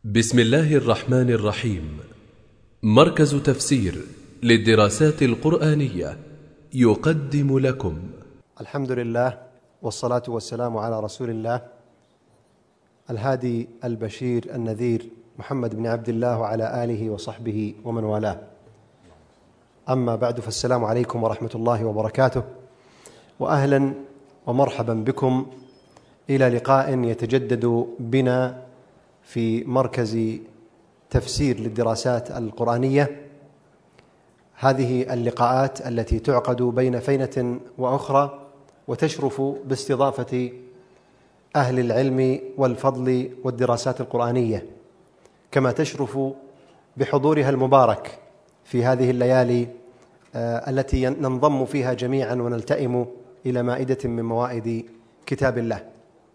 بسم الله الرحمن الرحيم. مركز تفسير للدراسات القرآنية يقدم لكم الحمد لله والصلاة والسلام على رسول الله الهادي البشير النذير محمد بن عبد الله وعلى آله وصحبه ومن والاه. أما بعد، فالسلام عليكم ورحمة الله وبركاته، وأهلا ومرحبا بكم إلى لقاء يتجدد بنا في مركز تفسير للدراسات القرآنية. هذه اللقاءات التي تعقد بين فينة وأخرى وتشرف باستضافة أهل العلم والفضل والدراسات القرآنية، كما تشرف بحضورها المبارك في هذه الليالي التي ننضم فيها جميعا ونلتئم إلى مائدة من موائد كتاب الله.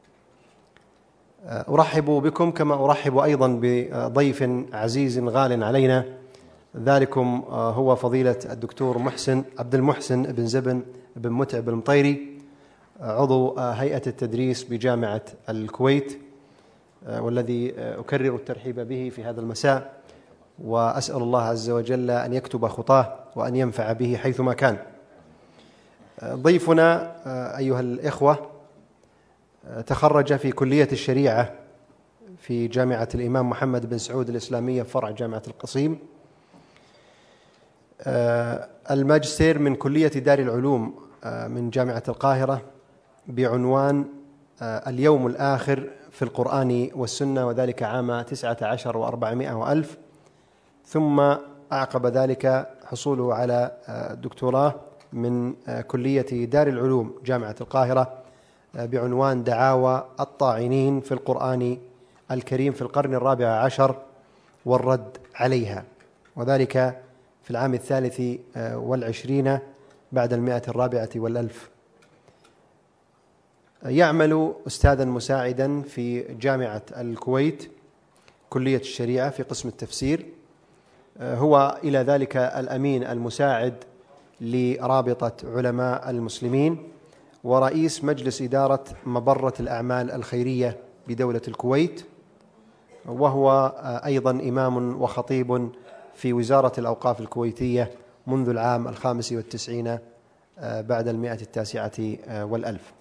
أرحب بكم كما أرحب أيضا بضيف عزيز غال علينا، ذلكم هو فضيلة الدكتور عبد المحسن بن زبن بن متعب المطيري، عضو هيئة التدريس بجامعة الكويت، والذي أكرر الترحيب به في هذا المساء، وأسأل الله عز وجل أن يكتب خطاه وأن ينفع به حيثما كان. ضيفنا أيها الإخوة تخرج في كلية الشريعة في جامعة الإمام محمد بن سعود الإسلامية فرع جامعة القصيم، الماجستير من كلية دار العلوم من جامعة القاهرة بعنوان اليوم الآخر في القرآن والسنة، وذلك عام 19 و400 وألف، ثم أعقب ذلك حصوله على دكتوراه من كلية دار العلوم جامعة القاهرة بعنوان دعاوى الطاعنين في القرآن الكريم في القرن الرابع عشر والرد عليها، وذلك في العام 23 بعد 100 والألف. يعمل أستاذا مساعدا في جامعة الكويت كلية الشريعة في قسم التفسير. هو إلى ذلك الأمين المساعد لرابطة علماء المسلمين، ورئيس مجلس إدارة مبرة الأعمال الخيرية بدولة الكويت، وهو أيضا إمام وخطيب في وزارة الأوقاف الكويتية منذ العام 95 بعد 109 والألف.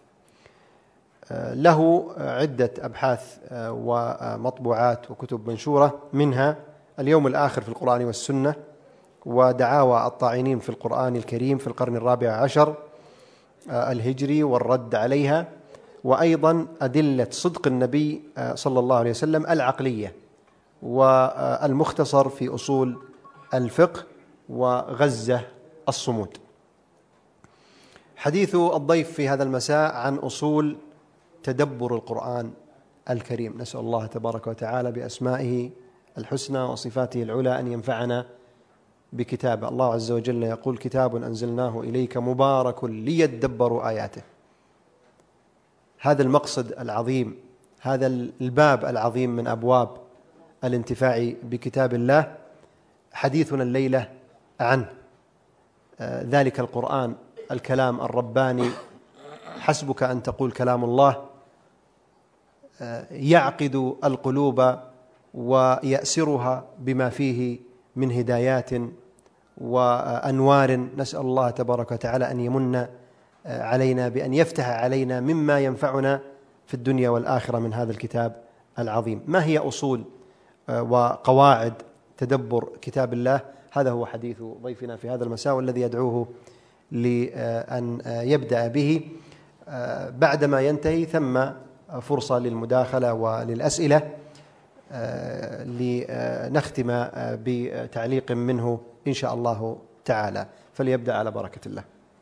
له عدة أبحاث ومطبوعات وكتب منشورة، منها اليوم الآخر في القرآن والسنة، ودعاوى الطاعنين في القرآن الكريم في القرن الرابع عشر الهجري والرد عليها، وأيضا أدلة صدق النبي صلى الله عليه وسلم العقلية، والمختصر في أصول الفقه، وغزة الصمود. حديث الضيف في هذا المساء عن أصول تدبر القرآن الكريم. نسأل الله تبارك وتعالى بأسمائه الحسنى وصفاته العلى أن ينفعنا بكتابه. الله عز وجل يقول: كتاب أنزلناه إليك مبارك ليدبروا آياته. هذا المقصد العظيم، هذا الباب العظيم من أبواب الانتفاع بكتاب الله، حديثنا الليلة عنه. ذلك القرآن الكلام الرباني، حسبك أن تقول كلام الله، يعقد القلوب ويأسرها بما فيه من هدايات وأنوار. نسأل الله تبارك وتعالى أن يمن علينا بأن يفتح علينا مما ينفعنا في الدنيا والآخرة من هذا الكتاب العظيم. ما هي أصول وقواعد تدبر كتاب الله؟ هذا هو حديث ضيفنا في هذا المساء، والذي يدعوه لأن يبدأ به. بعدما ينتهي ثم فرصة للمداخلة وللأسئلة، لنختم بتعليق منه إن شاء الله تعالى. فليبدأ على بركة الله.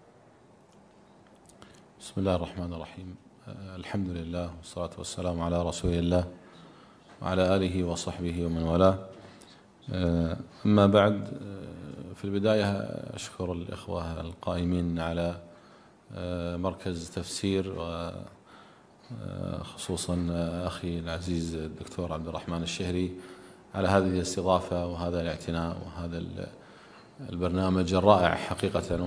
بسم الله الرحمن الرحيم. الحمد لله والصلاة والسلام على رسول الله وعلى آله وصحبه ومن والاه. أما بعد، في البداية أشكر الإخوة القائمين على مركز تفسير، وخصوصا أخي العزيز الدكتور عبد الرحمن الشهري على هذه الاستضافة وهذا الاعتناء وهذا البرنامج الرائع حقيقة.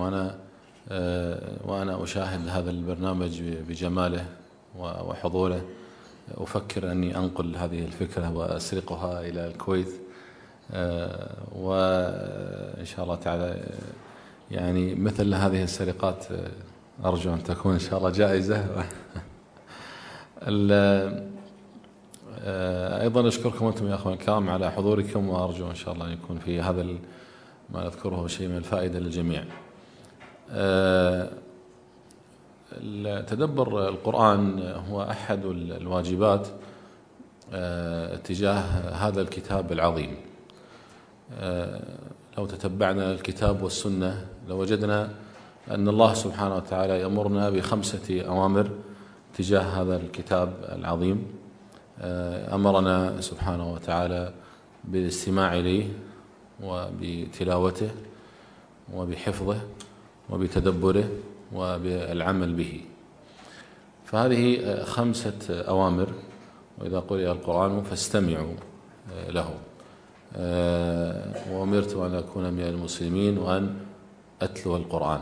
وأنا أشاهد هذا البرنامج بجماله وحضوره أفكر أني أنقل هذه الفكرة وأسرقها إلى الكويت، وإن شاء الله تعالى يعني مثل هذه السرقات أرجو أن تكون إن شاء الله جائزة. أيضا أشكركم أنتم يا أخوان الكرام على حضوركم، وأرجو إن شاء الله أن يكون في هذا ما نذكره شيء من الفائدة للجميع. تدبر القرآن هو أحد الواجبات تجاه هذا الكتاب العظيم. لو تتبعنا الكتاب والسنة لوجدنا أن الله سبحانه وتعالى يأمرنا ب5 أوامر تجاه هذا الكتاب العظيم. أمرنا سبحانه وتعالى بالاستماع إليه وبتلاوته وبحفظه وبتدبره وبالعمل به. فهذه 5 أوامر، وإذا قرئ القرآن فاستمعوا له. وأمرت أن أكون من المسلمين وأن أتلو القرآن.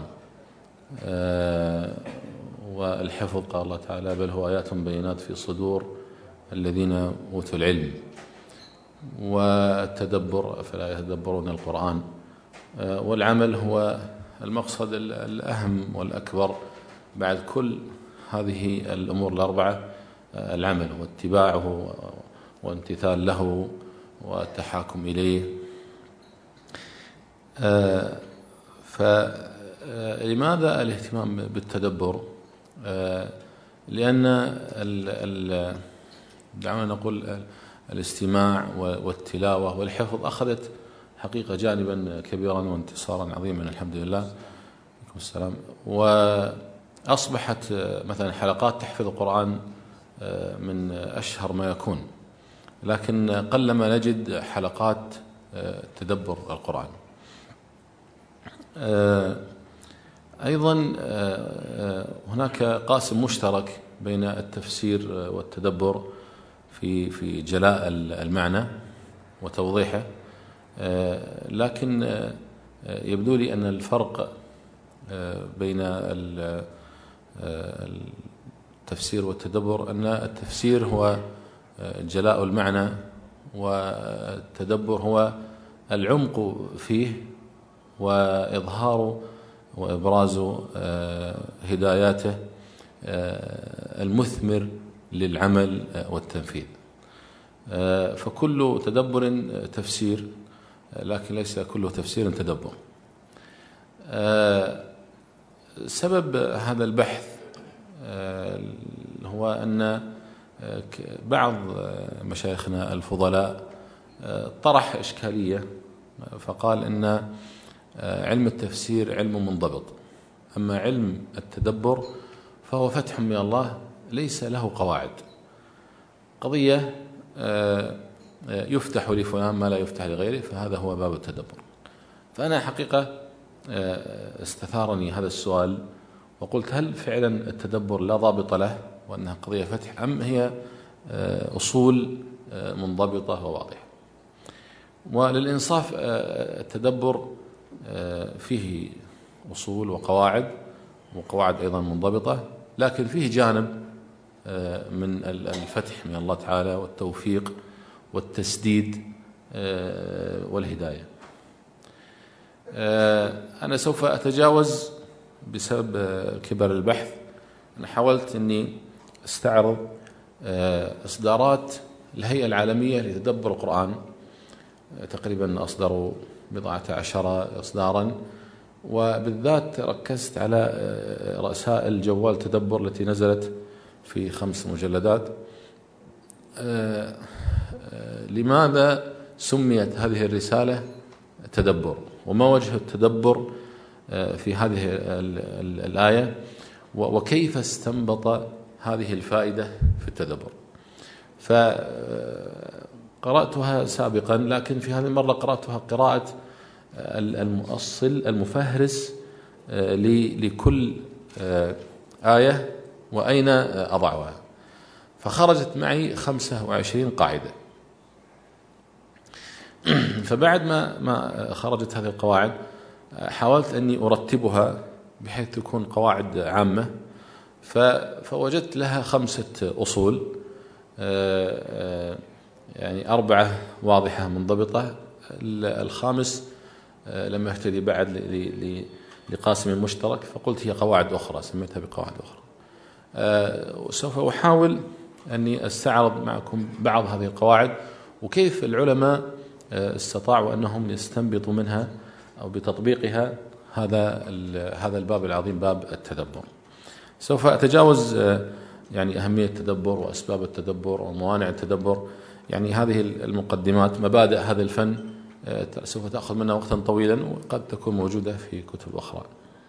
والحفظ قال الله تعالى بل هو آيات بينات في صدور الذين أوتوا العلم. والتدبر فلا يتدبرون القرآن. والعمل هو المقصد الأهم والأكبر بعد كل هذه الأمور ال4، العمل واتباعه وامتثال له والتحاكم إليه. فلماذا الاهتمام بالتدبر؟ لأن دعونا نقول الاستماع والتلاوة والحفظ أخذت حقيقة جانبا كبيرا وانتصارا عظيما الحمد لله. عليكم السلام. وأصبحت مثلا حلقات تحفيظ القرآن من أشهر ما يكون، لكن قلما نجد حلقات تدبر القرآن. أيضا هناك قاسم مشترك بين التفسير والتدبر في جلاء المعنى وتوضيحه، لكن يبدو لي أن الفرق بين التفسير والتدبر أن التفسير هو جلاء المعنى، والتدبر هو العمق فيه وإظهار وإبراز هداياته المثمر للعمل والتنفيذ. فكل تدبر تفسير، لكن ليس كل تفسير تدبر. سبب هذا البحث هو أن بعض مشايخنا الفضلاء طرح إشكالية، فقال إن علم التفسير علم منضبط، أما علم التدبر فهو فتح من الله ليس له قواعد. قضية يفتح لفلان ما لا يفتح لغيره، فهذا هو باب التدبر. فأنا حقيقة استثارني هذا السؤال وقلت هل فعلا التدبر لا ضابط له وأنها قضية فتح، أم هي أصول منضبطة وواضحة؟ وللإنصاف التدبر فيه أصول وقواعد أيضا منضبطة، لكن فيه جانب من الفتح من الله تعالى والتوفيق والتسديد والهداية. أنا سوف أتجاوز بسبب كبر البحث. أنا حاولت أني أستعرض إصدارات الهيئة العالمية لتدبر القرآن، تقريبا أصدروا 14 إصدارا، وبالذات ركزت على رسائل جوال تدبر التي نزلت في 5 مجلدات. لماذا سميت هذه الرسالة تدبر؟ وما وجه التدبر في هذه الآية؟ وكيف استنبط هذه الفائدة في التدبر؟ فقرأتها سابقا، لكن في هذه المرة قرأتها قراءة المؤصل المفهرس لكل آية وأين أضعها، فخرجت معي 25 قاعدة. فبعد ما خرجت هذه القواعد حاولت أني أرتبها بحيث تكون قواعد عامة، فوجدت لها 5 أصول يعني 4 واضحة منضبطة. الخامس لم يهتدي بعد لقاسم مشترك، فقلت هي قواعد أخرى، سميتها بقواعد أخرى. وسوف أحاول أني أستعرض معكم بعض هذه القواعد، وكيف العلماء استطاعوا أنهم يستنبطوا منها أو بتطبيقها هذا الباب العظيم، باب التدبر. سوف أتجاوز يعني أهمية التدبر وأسباب التدبر وموانع التدبر، يعني هذه المقدمات، مبادئ هذا الفن سوف تأخذ منا وقتا طويلا وقد تكون موجودة في كتب أخرى.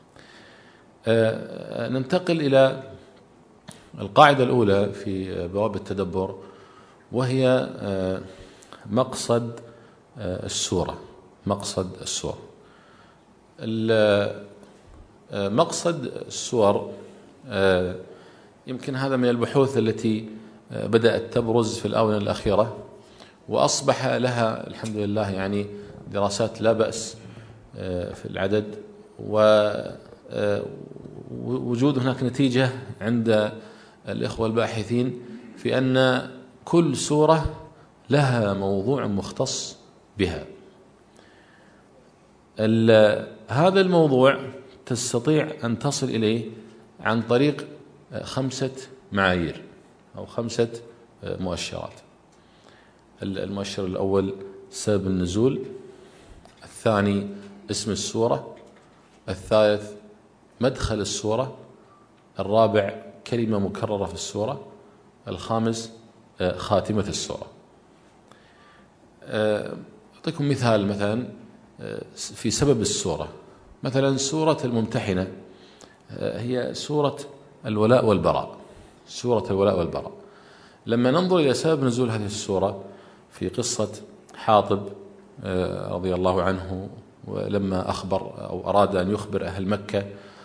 ننتقل إلى القاعدة الأولى في بواب التدبر، وهي مقصد السورة. مقصد السورة. مقصد السور يمكن هذا من البحوث التي بدأت تبرز في الآونة الأخيرة، وأصبح لها الحمد لله يعني دراسات لا بأس في العدد، ووجود هناك نتيجة عند الإخوة الباحثين في أن كل سورة لها موضوع مختص بها. هذا الموضوع تستطيع أن تصل إليه عن طريق 5 معايير أو 5 مؤشرات. المؤشر الأول سبب النزول، الثاني اسم السورة، الثالث مدخل السورة، الرابع كلمة مكررة في السورة، الخامس خاتمة السورة. أعطيكم مثال مثلا في سبب السورة. مثلا سورة الممتحنة هي سورة الولاء والبراء. سورة الولاء والبراء. لما ننظر إلى سبب نزول هذه السورة في قصة حاطب رضي الله عنه، ولما أخبر أو أراد أن يخبر أهل مكة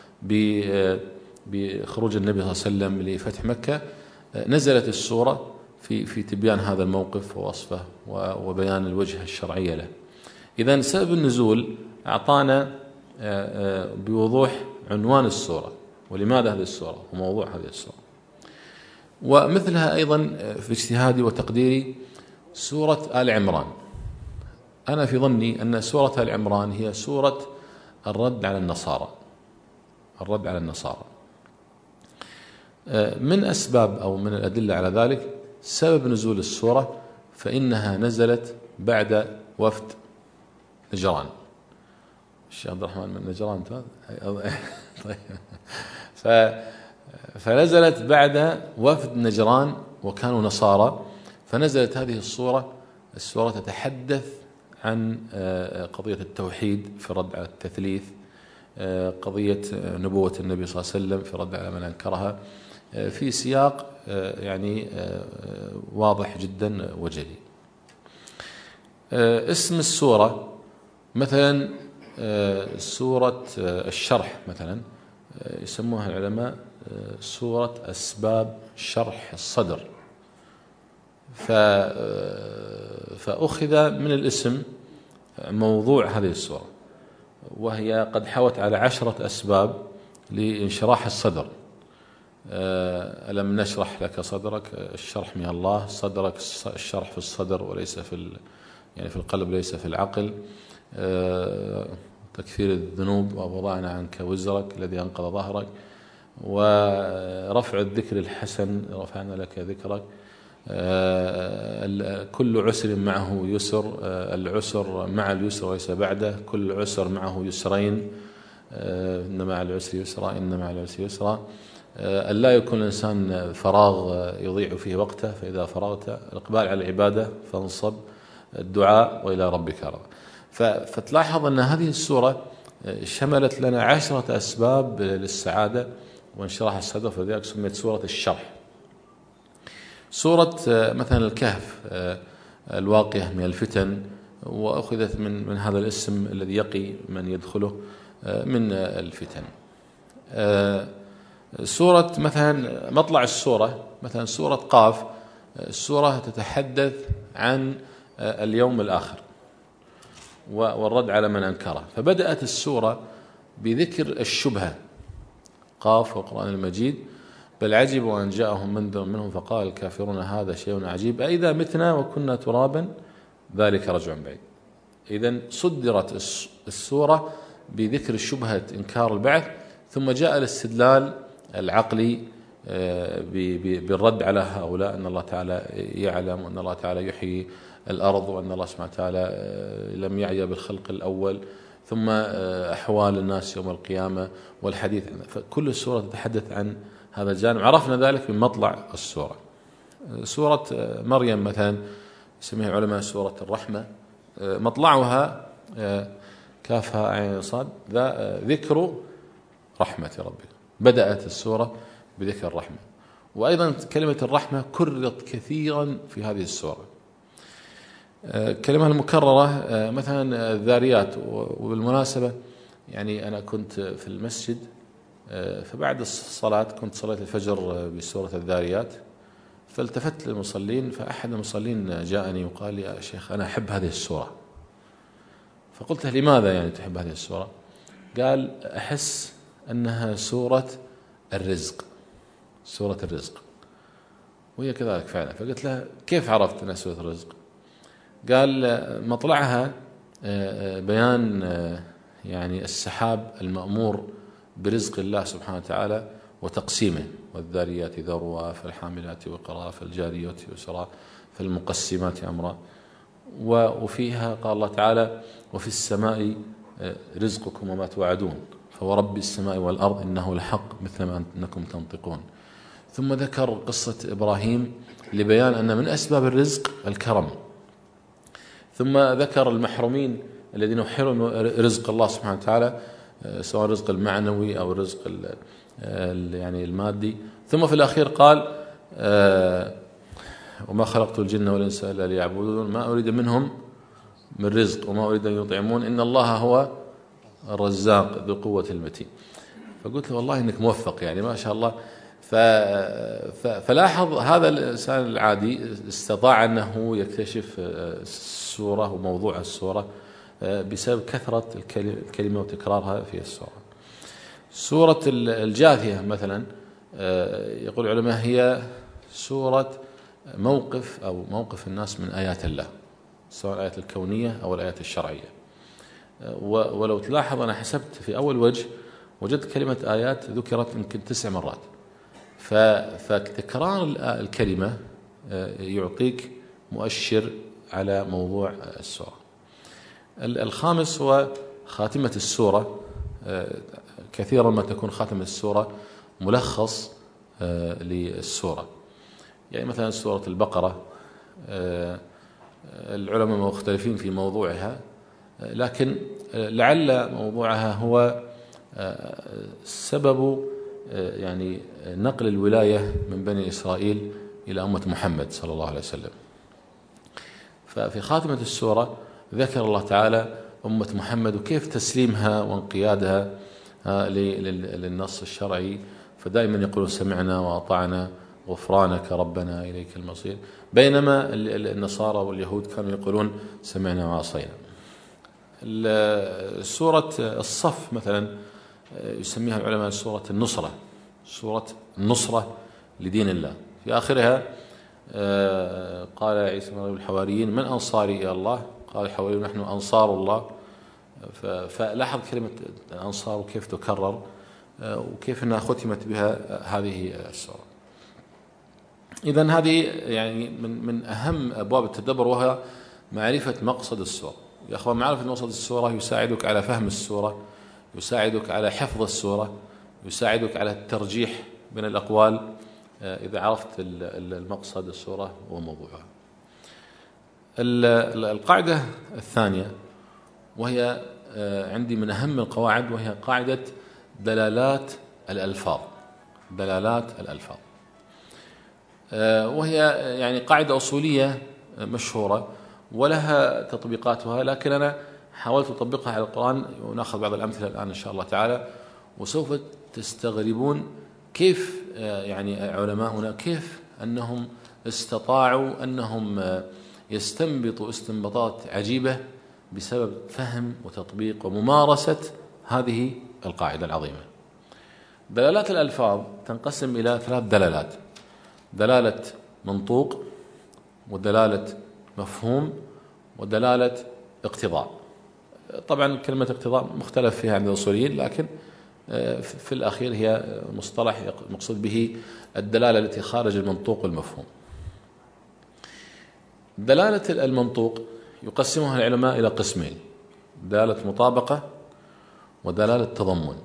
بخروج النبي صلى الله عليه وسلم لفتح مكة، نزلت السورة في تبيان هذا الموقف ووصفه وبيان الوجه الشرعي له. إذن سبب النزول أعطانا بوضوح عنوان السورة ولماذا هذه السورة وموضوع هذه السورة. ومثلها أيضا في اجتهادي وتقديري سورة آل عمران. أنا في ظني أن سورة آل عمران هي سورة الرد على النصارى. الرد على النصارى. من أسباب أو من الأدلة على ذلك سبب نزول السورة، فإنها نزلت بعد وفد نجران. الشيخ عبد الرحمن من نجران فنزلت بعد وفد نجران وكانوا نصارى، فنزلت هذه السورة تتحدث عن قضية التوحيد في الرد على التثليث، قضية نبوة النبي صلى الله عليه وسلم في الرد على من أنكرها، في سياق يعني واضح جدا وجلي. اسم السورة مثلا سورة الشرح مثلا يسموها العلماء سورة أسباب شرح الصدر، فأخذ من الاسم موضوع هذه السورة، وهي قد حوت على 10 أسباب لانشراح الصدر. ألم نشرح لك صدرك، الشرح من الله، صدرك الشرح في الصدر وليس يعني في القلب ليس في العقل، تكفير الذنوب ووضعنا عنك وزرك الذي أنقض ظهرك، ورفع الذكر الحسن رفعنا لك ذكرك، كل عسر معه يسر، العسر مع اليسر وليس بعده، كل عسر معه يسرين، إن مع العسر يسرا، إن مع العسر يسرا، ألا يكون الإنسان فراغ يضيع فيه وقته، فإذا فرغت الإقبال على العبادة فانصب الدعاء وإلى ربك رغب. فتلاحظ أن هذه السورة شملت لنا 10 أسباب للسعادة وانشراح الصدر، فلذلك سميت سورة الشرح. سورة مثلا الكهف الواقية من الفتن، وأخذت من هذا الاسم الذي يقي من يدخله من الفتن. سورة مثلا مطلع السورة مثلا سورة قاف، السورة تتحدث عن اليوم الآخر والرد على من أنكره، فبدأت السورة بذكر الشبهة. قاف والقرآن المجيد بل عجبوا أن جاءهم منذر منهم فقال الكافرون هذا شيء عجيب أئذا متنا وكنا ترابا ذلك رجع بعيد. إذن صدرت السورة بذكر شبهة إنكار البعث، ثم جاء الاستدلال العقلي بالرد على هؤلاء، أن الله تعالى يعلم، وأن الله تعالى يحيي الأرض، وأن الله سبحانه وتعالى لم يعي بالخلق الأول، ثم أحوال الناس يوم القيامة والحديث. فكل السورة تتحدث عن هذا الجانب، عرفنا ذلك من مطلع السورة. سورة مريم مثلا يسميها العلماء سورة الرحمة، مطلعها كافها عين صاد ذكر رحمة ربك، بدأت السورة بذكر الرحمة. وأيضا كلمة الرحمة كررت كثيرا في هذه السورة. كلمة المكررة مثلا الذاريات، وبالمناسبة يعني أنا كنت في المسجد فبعد الصلاة كنت صليت الفجر بسورة الذاريات، فالتفت للمصلين، فأحد المصلين جاءني وقال لي يا شيخ أنا أحب هذه السورة. فقلت له لماذا يعني تحب هذه السورة؟ قال أحس أنها سورة الرزق، سورة الرزق، وهي كذلك فعلا. فقلت له كيف عرفت أنها سورة الرزق؟ قال مطلعها بيان يعني السحاب المأمور برزق الله سبحانه وتعالى وتقسيمه، والذاريات ذروا فالحاملات وقرا فالجاريات يسرا فالمقسمات أمرا. وفيها قال الله تعالى وفي السماء رزقكم وما توعدون فورب السماء والأرض إنه لحق مثل ما أنكم تنطقون. ثم ذكر قصة إبراهيم لبيان أن من أسباب الرزق الكرم. ثم ذكر المحرومين الذين يحرموا رزق الله سبحانه وتعالى، سواء الرزق المعنوي أو الرزق يعني المادي. ثم في الأخير قال وما خلقت الجن والإنس إلا ليعبدون ما أريد منهم من رزق وما أريد أن يطعمون إن الله هو الرزاق ذو قوة المتين. فقلت له والله إنك موفق يعني ما شاء الله. فلاحظ هذا الإنسان العادي استطاع أنه يكتشف السورة وموضوع السورة بسبب كثرة الكلمة وتكرارها في السورة. سورة الجاثية مثلا يقول العلماء هي سورة موقف الناس من آيات الله، سواء الآيات الكونية أو الآيات الشرعية. ولو تلاحظ أنا حسبت في أول وجه وجدت كلمة آيات ذكرت يمكن 9 مرات، فتكرار الكلمة يعطيك مؤشر على موضوع السورة. الخامس هو خاتمة السورة. كثيرا ما تكون خاتمة السورة ملخص للسورة. يعني مثلا سورة البقرة العلماء مختلفين في موضوعها، لكن لعل موضوعها هو سبب يعني نقل الولاية من بني إسرائيل إلى أمة محمد صلى الله عليه وسلم. ففي خاتمة السورة ذكر الله تعالى أمة محمد وكيف تسليمها وانقيادها للنص الشرعي. فدائما يقولون سمعنا وأطعنا غفرانك ربنا إليك المصير، بينما النصارى واليهود كانوا يقولون سمعنا وعصينا. سورة الصف مثلا يسميها العلماء سورة النصرة، سورة النصرة لدين الله. في آخرها قال عيسى بن مريم الحواريين من أنصاري إلى الله؟ قال الحواريون نحن أنصار الله. فلاحظ كلمة الأنصار وكيف تكرر وكيف أنها ختمت بها هذه السورة. إذن هذه يعني من أهم أبواب التدبر، وهي معرفة مقصد السورة. يا أخوان معرفة مقصد السورة يساعدك على فهم السورة، يساعدك على حفظ السورة، يساعدك على الترجيح بين الأقوال إذا عرفت المقصد السورة وموضوعها. القاعدة الثانية وهي عندي من أهم القواعد، وهي قاعدة دلالات الألفاظ. دلالات الألفاظ وهي يعني قاعدة أصولية مشهورة ولها تطبيقاتها، لكن أنا حاولت أطبقها على القرآن، ونأخذ بعض الأمثلة الآن إن شاء الله تعالى. وسوف تستغربون كيف يعني علماؤنا كيف أنهم استطاعوا أنهم يستنبطوا استنباطات عجيبة بسبب فهم وتطبيق وممارسة هذه القاعدة العظيمة. دلالات الألفاظ تنقسم إلى 3 دلالات: دلالة منطوق، ودلالة مفهوم، ودلالة اقتضاء. طبعا كلمة اقتضاء مختلف فيها عند الأصوليين، لكن في الأخير هي مصطلح مقصود به الدلالة التي خارج المنطوق والمفهوم. دلالة المنطوق يقسمها العلماء إلى قسمين: دلالة مطابقة ودلالة تضمن.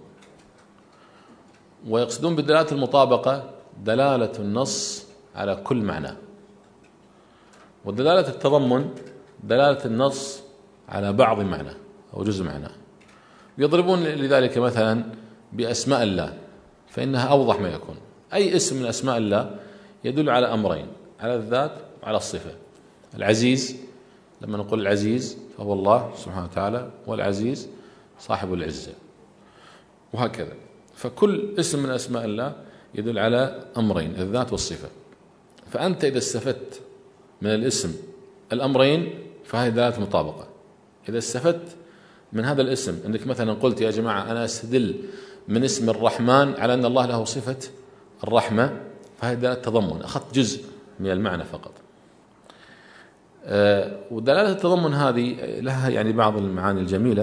ويقصدون بدلالة المطابقة دلالة النص على كل معنى، ودلالة التضمن دلالة النص على بعض معنى أو جزء معنى. يضربون لذلك مثلا بأسماء الله، فإنها أوضح ما يكون. أي اسم من أسماء الله يدل على أمرين: على الذات وعلى الصفة. العزيز، لما نقول العزيز فهو الله سبحانه وتعالى، والعزيز صاحب العزة، وهكذا. فكل اسم من أسماء الله يدل على أمرين: الذات والصفة. فأنت إذا استفدت من الاسم الأمرين فهذه دلالة مطابقة. إذا استفدت من هذا الاسم أنك مثلا قلت يا جماعة أنا أستدل من اسم الرحمن على أن الله له صفة الرحمة، فهذه دلالة تضمن، أخذت جزء من المعنى فقط. ودلالة التضمن هذه لها يعني بعض المعاني الجميلة.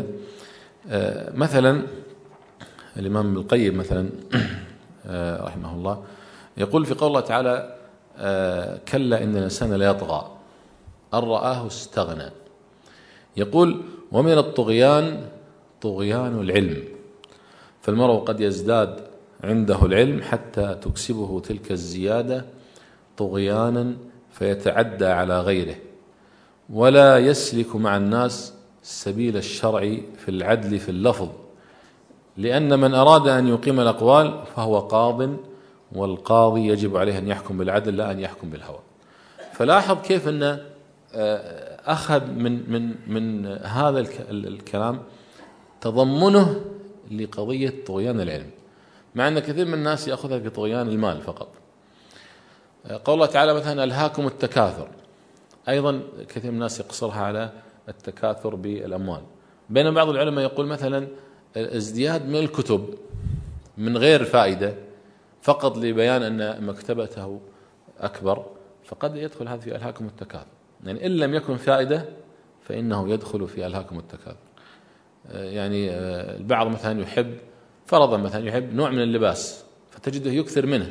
مثلا الإمام ابن القيم مثلا رحمه الله يقول في قول الله تعالى: كلا إن الإنسان ليطغى أن رآه استغنى. يقول: ومن الطغيان طغيان العلم، فالمرء قد يزداد عنده العلم حتى تكسبه تلك الزيادة طغيانا فيتعدى على غيره، ولا يسلك مع الناس سبيل الشرع في العدل في اللفظ، لأن من أراد أن يقيم الأقوال فهو قاض، والقاضي يجب عليه أن يحكم بالعدل لا أن يحكم بالهوى. فلاحظ كيف أن أخذ من هذا الكلام تضمنه لقضية طغيان العلم، مع أن كثير من الناس يأخذها في طغيان المال فقط. قول الله تعالى مثلا: ألهاكم التكاثر، أيضا كثير من الناس يقصرها على التكاثر بالأموال، بينما بعض العلماء يقول مثلا ازدياد من الكتب من غير فائدة فقط لبيان أن مكتبته أكبر، فقد يدخل هذا في ألهاكم التكاثر. يعني إن لم يكن فائدة فإنه يدخل في ألهاكم التكاثر. يعني البعض مثلا يحب، فرضا مثلا يحب نوع من اللباس فتجده يكثر منه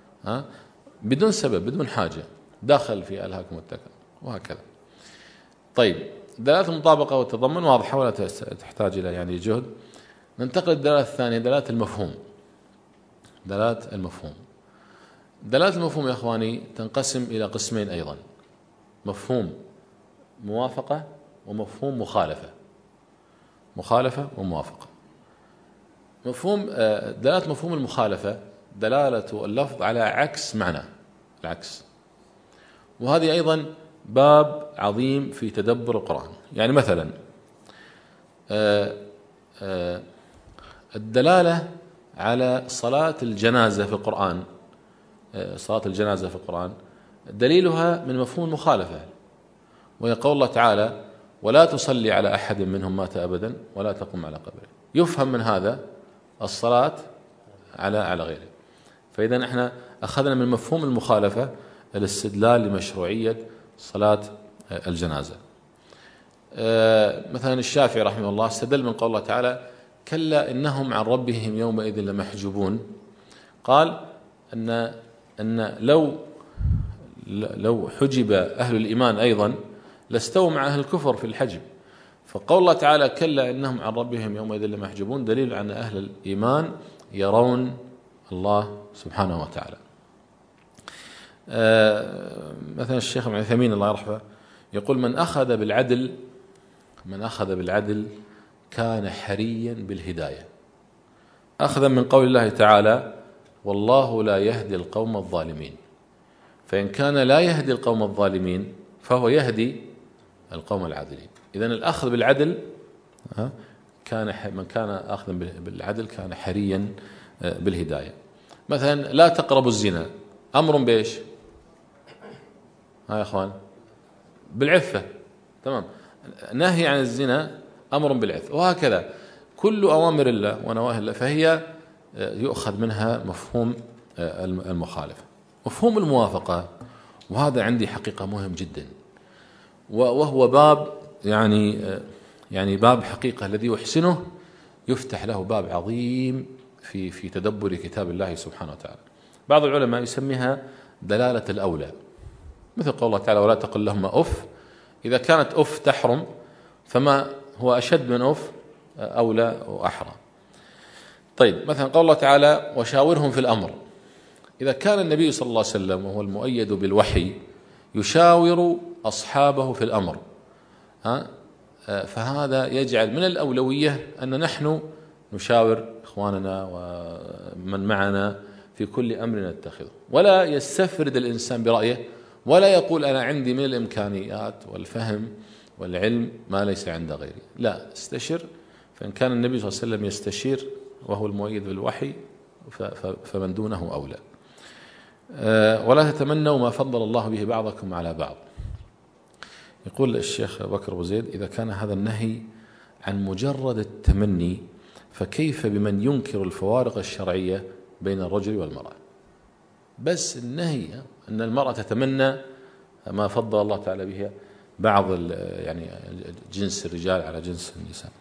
بدون سبب بدون حاجة، داخل في ألهاكم التكاثر، وهكذا. طيب، دلالة المطابقة والتضمن واضحة ولا تحتاج إلى يعني جهد. ننتقل للدلالة الثانية، دلالة المفهوم. دلالة المفهوم، دلالة المفهوم يا أخواني تنقسم إلى قسمين أيضا: مفهوم موافقة ومفهوم مخالفة. مخالفة وموافقة. مفهوم دلالة مفهوم المخالفة دلالة اللفظ على عكس معنى، العكس، وهذه أيضا باب عظيم في تدبر القرآن. يعني مثلا الدلالة على صلاة الجنازة في القرآن، صلاة الجنازة في القرآن دليلها من مفهوم المخالفة، وهي قول الله تعالى: ولا تصلي على أحد منهم مات أبدا ولا تقم على قبره. يفهم من هذا الصلاة على غيره. فإذا احنا أخذنا من مفهوم المخالفة الاستدلال لمشروعية صلاة الجنازة. مثلا الشافعي رحمه الله استدل من قول الله تعالى: كلا إنهم عن ربهم يومئذ لمحجوبون. قال أن لو حجب أهل الإيمان أيضا لاستووا مع أهل الكفر في الحجب. فقول الله تعالى: كلا إنهم عن ربهم يومئذ لمحجوبون دليل أن أهل الإيمان يرون الله سبحانه وتعالى. مثلا الشيخ ابن عثيمين الله يرحمه يقول: من أخذ بالعدل كان حريا بالهداية، أخذا من قول الله تعالى: والله لا يهدي القوم الظالمين. فإن كان لا يهدي القوم الظالمين فهو يهدي القوم العادلين. إذن الأخذ بالعدل من كان أخذا بالعدل كان حريا بالهداية. مثلا لا تقربوا الزنا، أمر بإيش؟ يا أخوان بالعفة، تمام. نهي عن الزنا أمر بالعفة، وهكذا كل أوامر الله ونواهي الله فهي يؤخذ منها مفهوم المخالفة. مفهوم الموافقة، وهذا عندي حقيقة مهم جدا، وهو باب يعني باب حقيقة الذي يحسنه يفتح له باب عظيم في تدبر كتاب الله سبحانه وتعالى. بعض العلماء يسميها دلالة الأولى، مثل قول الله تعالى: ولا تقل لهما أف. إذا كانت أف تحرم، فما هو أشد من أف أولى وأحرى. طيب، مثلا قول الله تعالى: وشاورهم في الأمر. إذا كان النبي صلى الله عليه وسلم وهو المؤيد بالوحي يشاور أصحابه في الأمر، فهذا يجعل من الأولوية أن نحن نشاور إخواننا ومن معنا في كل أمر نتخذه، ولا يستفرد الإنسان برأيه، ولا يقول أنا عندي من الإمكانيات والفهم والعلم ما ليس عند غيري. لا، استشر. فإن كان النبي صلى الله عليه وسلم يستشير وهو المؤيد بالوحي، فمن دونه أولى. ولا تتمنوا ما فضل الله به بعضكم على بعض. يقول الشيخ بكر أبو زيد: إذا كان هذا النهي عن مجرد التمني، فكيف بمن ينكر الفوارق الشرعية بين الرجل والمرأة؟ بس النهي أن المرأة تتمنى ما فضل الله تعالى به بعض يعني جنس الرجال على جنس النساء.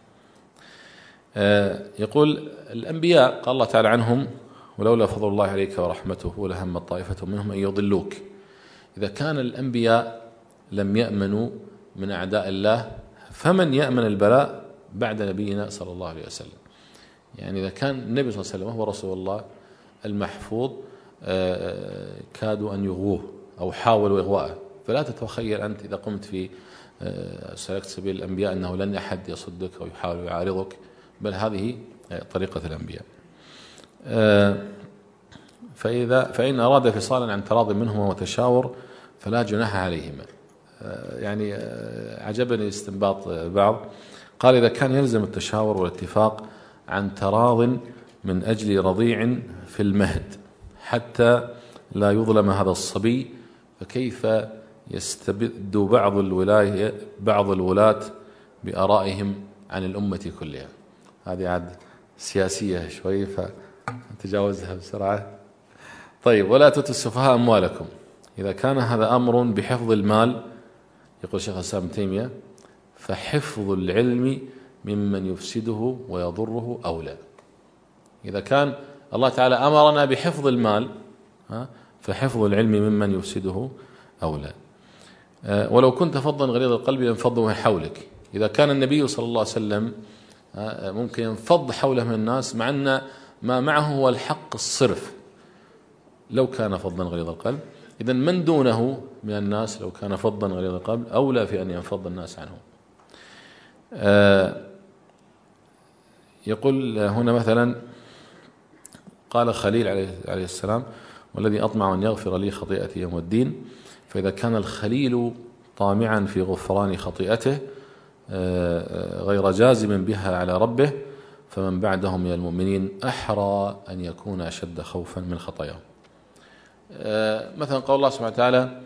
يقول: الأنبياء قال الله تعالى عنهم: ولولا فضل الله عليك ورحمته لهم طائفة منهم أن يضلوك. إذا كان الأنبياء لم يأمنوا من أعداء الله، فمن يأمن البلاء بعد نبينا صلى الله عليه وسلم؟ يعني إذا كان النبي صلى الله عليه وسلم هو رسول الله المحفوظ كادوا أن يغوه أو حاولوا إغواءه، فلا تتخيل أنت إذا قمت في سلكت سبيل الأنبياء أنه لن أحد يصدك أو يحاول يعارضك، بل هذه طريقة الأنبياء. فإن أراد فصالا عن تراض منهما وتشاور فلا جناح عليهما. يعني عجبني استنباط بعض، قال: إذا كان يلزم التشاور والاتفاق عن تراض من أجل رضيع في المهد حتى لا يظلم هذا الصبي، فكيف يستبد بعض الولاة بآرائهم عن الأمة كلها؟ هذه عاد سياسية شوي فتجاوزها بسرعة. طيب: ولا تؤتوا السفهاء أموالكم. إذا كان هذا أمر بحفظ المال، يقول شيخ الإسلام ابن تيمية: فحفظ العلم ممن يفسده ويضره أولى. إذا كان الله تعالى أمرنا بحفظ المال، فحفظ العلم ممن يفسده أولى. ولو كنت فظا غليظ القلب لانفضوا من حولك. إذا كان النبي صلى الله عليه وسلم ممكن ينفض حوله من الناس، مع أن ما معه هو الحق الصرف، لو كان فظا غليظ القلب، إذن من دونه من الناس لو كان فظا غليظ القلب أولى في أن ينفض الناس عنه. يقول هنا مثلا: قال خليل عليه السلام: والذي أطمع أن يغفر لي خطيئتي يوم الدين. فإذا كان الخليل طامعا في غفران خطيئته غير جازم بها على ربه، فمن بعده من المؤمنين أحرى أن يكون أشد خوفا من خطاياهم. مثلا قول الله سبحانه وتعالى: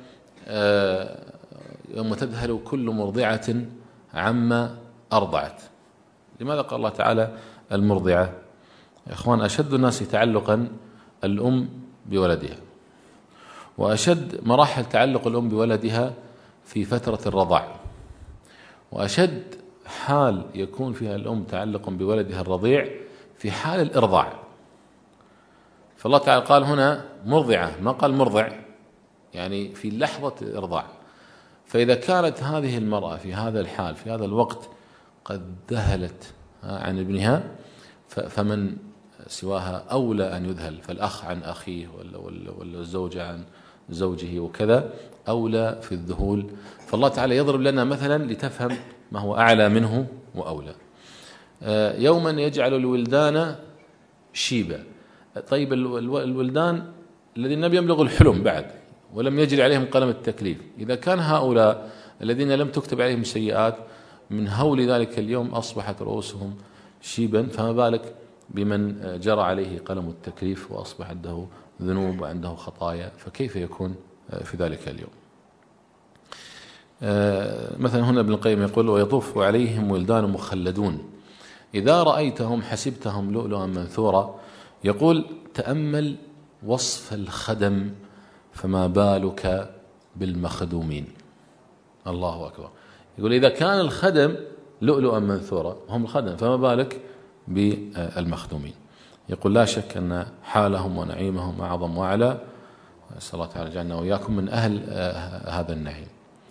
يوم تذهل كل مرضعة عما أرضعت. لماذا قال الله تعالى المرضعة؟ يا إخوان، أشد الناس تعلقا الأم بولدها، وأشد مراحل تعلق الأم بولدها في فترة الرضاع، وأشد حال يكون فيها الأم تعلق بولدها الرضيع في حال الإرضاع. فالله تعالى قال هنا مرضعة، ما قال مرضع، يعني في لحظة الإرضاع. فإذا كانت هذه المرأة في هذا الحال في هذا الوقت قد ذهلت عن ابنها، فمن سواها أولى أن يذهل، فالأخ عن أخيه ولا الزوج عن زوجه وكذا أولى في الذهول. فالله تعالى يضرب لنا مثلا لتفهم ما هو أعلى منه وأولى. يوما يجعل الولدان شيبا. طيب، الولدان الذين لم يبلغوا الحلم بعد ولم يجري عليهم قلم التكليف، إذا كان هؤلاء الذين لم تكتب عليهم سيئات من هول ذلك اليوم أصبحت رؤوسهم شيبا، فما بالك بمن جرى عليه قلم التكليف وأصبح عنده ذنوب وعنده خطايا، فكيف يكون في ذلك اليوم؟ مثلا هنا ابن القيم يقول: ويطوف عليهم ولدان مخلدون إذا رأيتهم حسبتهم لؤلؤا منثورا يقول تأمل وصف الخدم فما بالك بالمخدومين. الله أكبر. يقول إذا كان الخدم لؤلؤا منثورا هم الخدم، فما بالك بالمخدومين. يقول لا شك أن حالهم ونعيمهم أعظم وأعلى. نسأل الله تعالى جعلنا وإياكم من أهل هذا النعيم.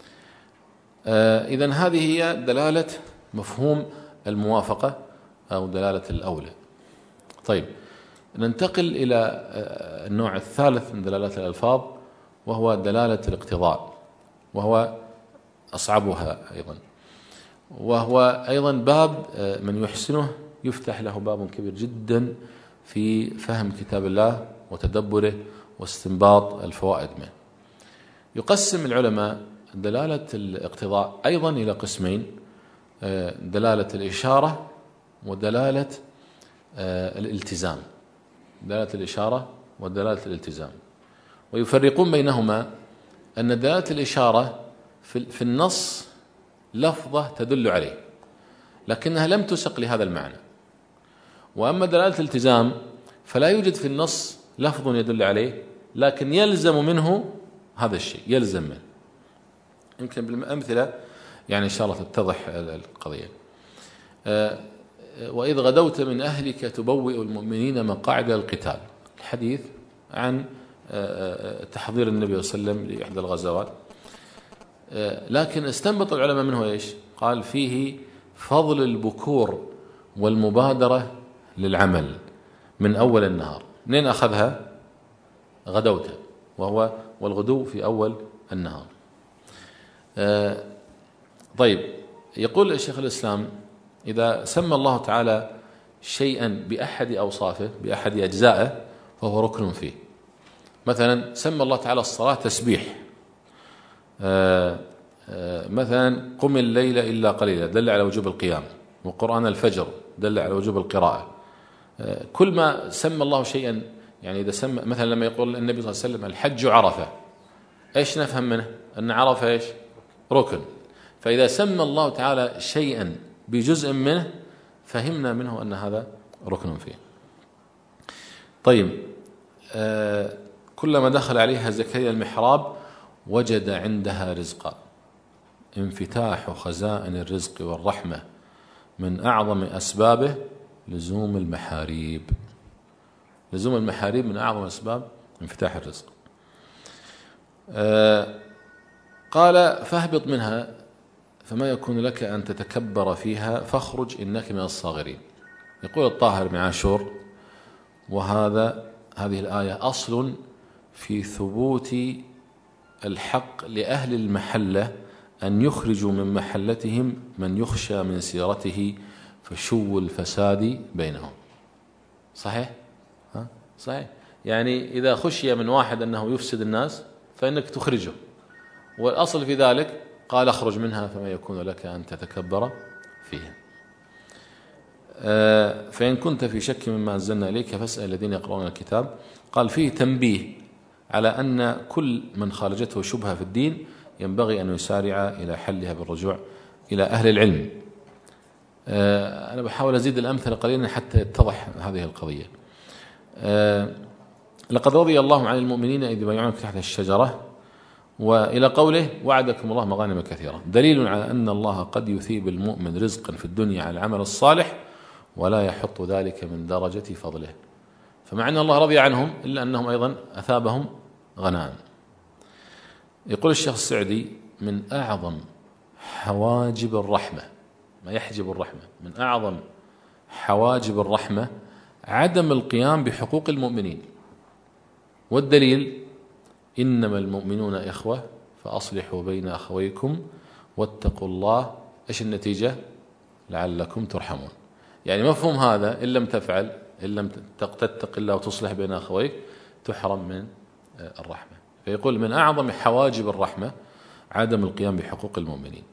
إذن هذه هي دلالة مفهوم الموافقة أو دلالة الأولى. طيب، ننتقل إلى النوع الثالث من دلالات الألفاظ، وهو دلالة الاقتضاء، وهو أصعبها أيضا، وهو أيضا باب من يحسنه يفتح له باب كبير جدا في فهم كتاب الله وتدبره واستنباط الفوائد منه. يقسم العلماء دلالة الاقتضاء أيضا إلى قسمين: دلالة الإشارة ودلالة الالتزام. دلالة الإشارة ودلالة الالتزام، ويفرقون بينهما أن دلالة الإشارة في النص لفظة تدل عليه لكنها لم تسق لهذا المعنى، وأما دلالة الالتزام فلا يوجد في النص لفظ يدل عليه لكن يلزم منه هذا الشيء، يلزم منه. يمكن بالأمثلة يعني إن شاء الله تتضح القضية. وإذ غدوت من أهلك تبوئ المؤمنين مقاعد القتال، الحديث عن تحضير النبي صلى الله عليه وسلم لإحدى الغزوات، لكن استنبط العلماء منه إيش؟ قال فيه فضل البكور والمبادرة للعمل من أول النهار. منين أخذها؟ غدوت، وهو والغدو في أول النهار. طيب، يقول الشيخ الإسلام إذا سمى الله تعالى شيئا بأحد أوصافه بأحد أجزائه فهو ركن فيه. مثلا سمى الله تعالى الصلاة تسبيح، مثلا قم الليل إلا قليلا دل على وجوب القيام، وقرآن الفجر دل على وجوب القراءة. كل ما سمى الله شيئا، يعني إذا سمى مثلا لما يقول النبي صلى الله عليه وسلم الحج عرفة، إيش نفهم منه؟ أن عرفة إيش؟ ركن. فإذا سمى الله تعالى شيئا بجزء منه فهمنا منه أن هذا ركن فيه. طيب، كلما دخل عليها زكريا المحراب وجد عندها رزقا. انفتاح خزائن الرزق والرحمة من أعظم أسبابه لزوم المحاريب. لزوم المحاريب من أعظم أسباب انفتاح الرزق. قال فاهبط منها فما يكون لك أن تتكبر فيها فاخرج إنك من الصاغرين. يقول الطاهر بن عاشور: هذه الآية أصل في ثبوت الحق لأهل المحلة أن يخرجوا من محلتهم من يخشى من سيرته فشو الفساد بينهم. صحيح؟ صحيح. يعني إذا خشي من واحد أنه يفسد الناس فإنك تخرجه، والأصل في ذلك قال اخرج منها فما يكون لك أن تتكبر فيها. فإن كنت في شك مما أنزلنا إليك فاسأل الذين يقرؤون الكتاب. قال فيه تنبيه على أن كل من خالجته شبهة في الدين ينبغي أن يسارع إلى حلها بالرجوع إلى أهل العلم. أنا بحاول أزيد الأمثلة قليلا حتى يتضح هذه القضية. لقد رضي الله عن المؤمنين إذ يبايعونك تحت الشجرة، وإلى قوله وعدكم الله مغانم كثيرة، دليل على أن الله قد يثيب المؤمن رزقا في الدنيا على العمل الصالح ولا يحط ذلك من درجة فضله. فمع أن الله رضي عنهم إلا أنهم أيضا أثابهم غنائم. يقول الشيخ السعدي: من أعظم حواجب الرحمة، ما يحجب الرحمة، من أعظم حواجب الرحمة عدم القيام بحقوق المؤمنين. والدليل: إنما المؤمنون إخوة فأصلحوا بين أخويكم واتقوا الله. إيش النتيجة؟ لعلكم ترحمون. يعني مفهوم هذا: إن لم تفعل، إن لم تتق الله وتصلح بين أخويك تحرم من الرحمة. فيقول من أعظم حواجب الرحمة عدم القيام بحقوق المؤمنين.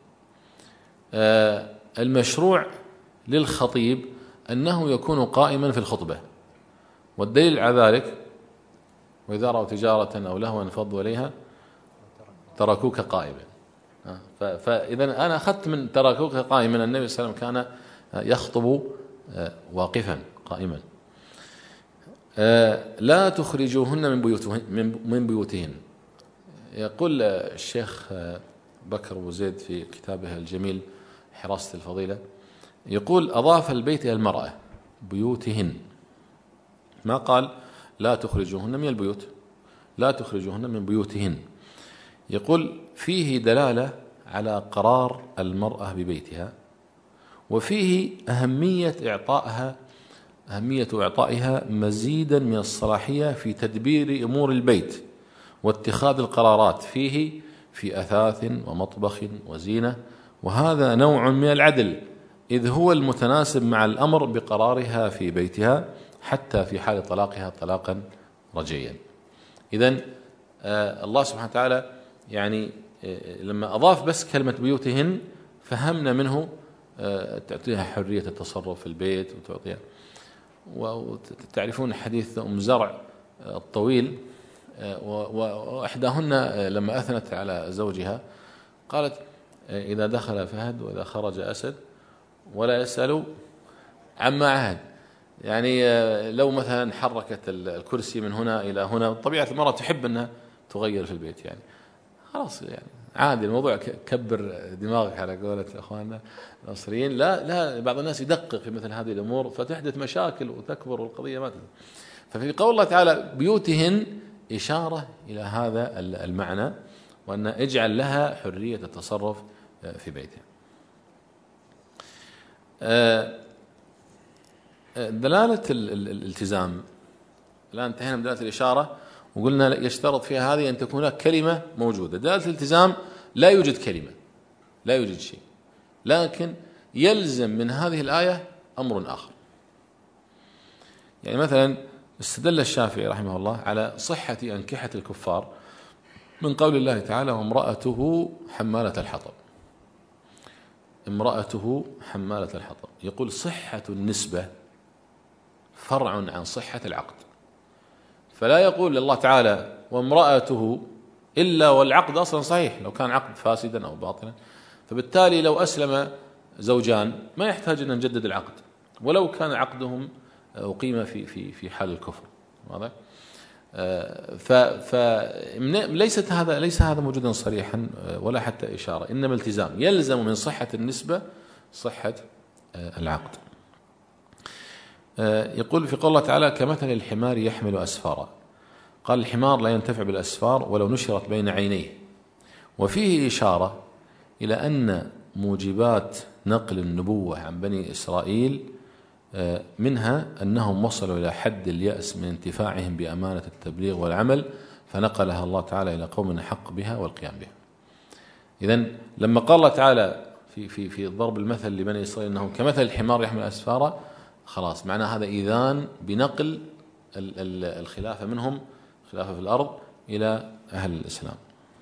المشروع للخطيب أنه يكون قائما في الخطبة، والدليل على ذلك: وإذا رأوا تجارة أو لهوا انفضوا إليها تركوك قائما. فإذا أنا أخذت من تركوك قائما النبي صلى الله عليه وسلم كان يخطب واقفا قائما. لا تخرجوهن من بيوتهن. يقول الشيخ بكر أبو زيد في كتابه الجميل حراسة الفضيلة، يقول أضاف البيت إلى المرأة بيوتهن، ما قال لا تخرجوهن من البيوت، لا تخرجوهن من بيوتهن. يقول فيه دلالة على قرار المرأة ببيتها، وفيه أهمية إعطائها مزيدا من الصلاحية في تدبير أمور البيت واتخاذ القرارات فيه في أثاث ومطبخ وزينة، وهذا نوع من العدل إذ هو المتناسب مع الأمر بقرارها في بيتها حتى في حال طلاقها طلاقا رجعيا. إذن الله سبحانه وتعالى يعني لما أضاف بس كلمة بيوتهن فهمنا منه تعطيها حرية التصرف في البيت وتعطيها. وتعرفون حديث أم زرع الطويل، وإحداهن لما أثنت على زوجها قالت إذا دخل فهد وإذا خرج أسد ولا يسأل عما عهد. يعني لو مثلا حركت الكرسي من هنا إلى هنا، طبيعة المرأة تحب أنها تغير في البيت، يعني خلاص يعني عادي الموضوع، كبر دماغك على قولة أخواننا المصريين. لا بعض الناس يدقق في مثل هذه الأمور فتحدث مشاكل وتكبر والقضية ما تدري. ففي قول الله تعالى بيوتهن إشارة إلى هذا المعنى، وأن اجعل لها حرية التصرف في بيتها. دلالة الالتزام، الآن انتهينا من دلالة الإشارة وقلنا يشترط فيها هذه أن تكون كلمة موجودة. دلالة الالتزام لا يوجد كلمة، لا يوجد شيء، لكن يلزم من هذه الآية أمر آخر. يعني مثلا استدل الشافعي رحمه الله على صحة أنكحة الكفار من قول الله تعالى وامرأته حمالة الحطب. امرأته حمالة الحطب، يقول صحة النسبة فرع عن صحة العقد، فلا يقول الله تعالى وامرأته إلا والعقد أصلا صحيح لو كان عقد فاسدا أو باطلا. فبالتالي لو أسلم زوجان ما يحتاج أن نجدد العقد ولو كان عقدهم أقيم في حال الكفر. واضح؟ ليس هذا موجودا صريحا ولا حتى إشارة، إنما التزام يلزم من صحة النسبة صحة العقد. يقول في قول الله تعالى كمثل الحمار يحمل أسفارا، قال الحمار لا ينتفع بالأسفار ولو نشرت بين عينيه. وفيه إشارة إلى أن موجبات نقل النبوة عن بني إسرائيل منها أنهم وصلوا إلى حد اليأس من انتفاعهم بأمانة التبليغ والعمل، فنقلها الله تعالى إلى قوم أحق بها والقيام بها. إذن لما قال الله تعالى في ضرب المثل لبني إسرائيل أنهم كمثل الحمار يحمل أسفارا، خلاص معنى هذا إذان بنقل الخلافة منهم، خلافة في الأرض، إلى أهل الإسلام.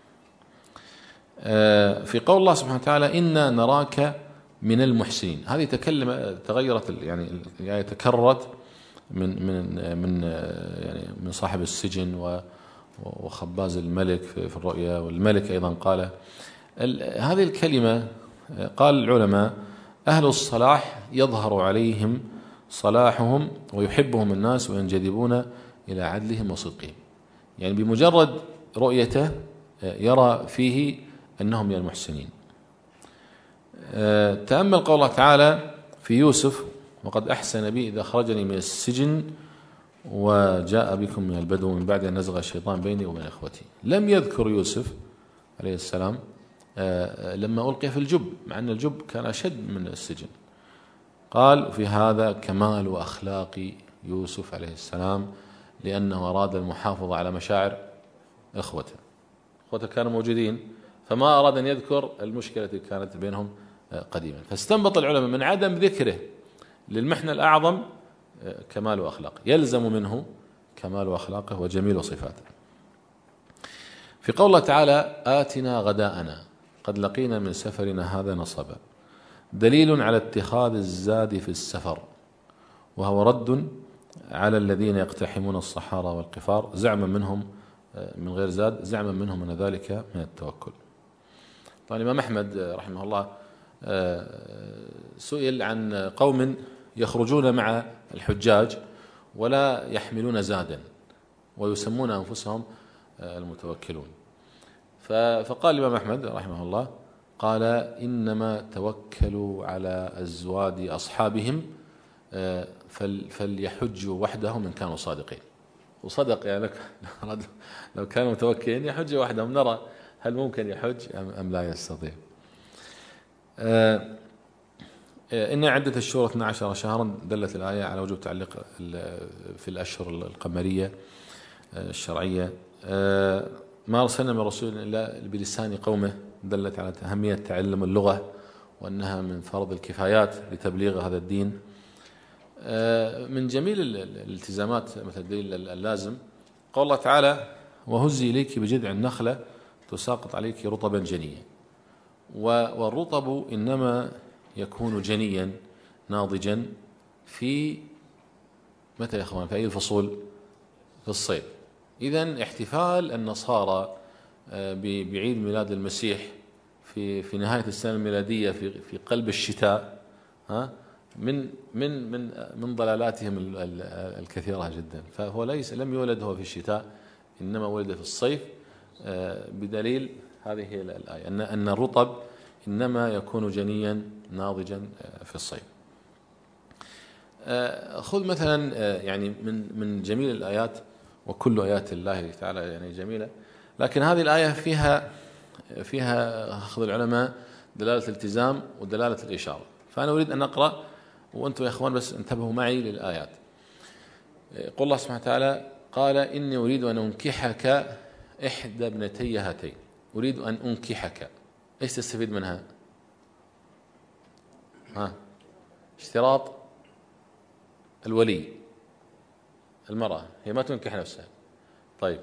في قول الله سبحانه وتعالى إنا نراك من المحسنين، هذه تغيرت، يعني الآية تكررت من صاحب السجن وخباز الملك في الرؤيا، والملك أيضا قال هذه الكلمة. قال العلماء أهل الصلاح يظهر عليهم صلاحهم ويحبهم الناس وينجذبون إلى عدلهم وصدقهم، يعني بمجرد رؤيته يرى فيه أنهم من المحسنين. تأمل قول الله تعالى في يوسف وقد أحسن بي إذا أخرجني من السجن وجاء بكم من البدو من بعد أن نزغ الشيطان بيني وبين إخوتي. لم يذكر يوسف عليه السلام لما ألقي في الجب، مع أن الجب كان أشد من السجن. قال في هذا كمال أخلاق يوسف عليه السلام لأنه أراد المحافظة على مشاعر إخوته كانوا موجودين، فما أراد أن يذكر المشكلة التي كانت بينهم قديما. فاستنبط العلماء من عدم ذكره للمحنة الأعظم كمال أخلاقه، يلزم منه كمال أخلاقه وجميل صفاته. في قول الله تعالى آتنا غداءنا قد لقينا من سفرنا هذا نصبا، دليل على اتخاذ الزاد في السفر، وهو رد على الذين يقتحمون الصحارى والقفار زعما منهم من غير زاد، زعما منهم أن ذلك من التوكل. طبعا الإمام أحمد رحمه الله سئل عن قوم يخرجون مع الحجاج ولا يحملون زادا ويسمون أنفسهم المتوكلون. فقال الإمام أحمد رحمه الله قال إنما توكلوا على أزواد أصحابهم فليحجوا وحدهم إن كانوا صادقين. وصدق يعني لو كانوا متوكلين يحجوا وحدهم، نرى هل ممكن يحج أم لا يستطيع. إن عدة الشهور 12 شهرا دلت الآية على وجوب تعليق في الأشهر القمرية الشرعية. ما أرسلنا من رسول إلا بلسان قومه دلت على أهمية تعلم اللغة وأنها من فرض الكفايات لتبليغ هذا الدين. من جميل الالتزامات مثل الدليل اللازم قال الله تعالى وهزي إليك بجذع النخلة تساقط عليك رطبا جنيا. والرطب إنما يكون جنيا ناضجا في متى يا أخوان؟ في أي الفصول؟ في الصيف. إذن احتفال النصارى بعيد ميلاد المسيح في نهاية السنة الميلادية في قلب الشتاء من ضلالاتهم الكثيرة جدا. فهو لم يولد هو في الشتاء، إنما ولد في الصيف، بدليل هذه الآية أن الرطب إنما يكون جنيا ناضجا في الصيف. خذ مثلا يعني من جميل الآيات، وكل آيات الله تعالى يعني جميلة، لكن هذه الآية فيها أخذ العلماء دلالة الالتزام ودلالة الإشارة. فأنا أريد أن أقرأ وأنتم يا أخوان بس انتبهوا معي للآيات. يقول الله سبحانه وتعالى قال إني أريد أن أنكحك إحدى ابنتي هاتين. أريد أن أنكحك، إيش تستفيد منها؟ اشتراط الولي، المرأة هي ما تنكح نفسها. طيب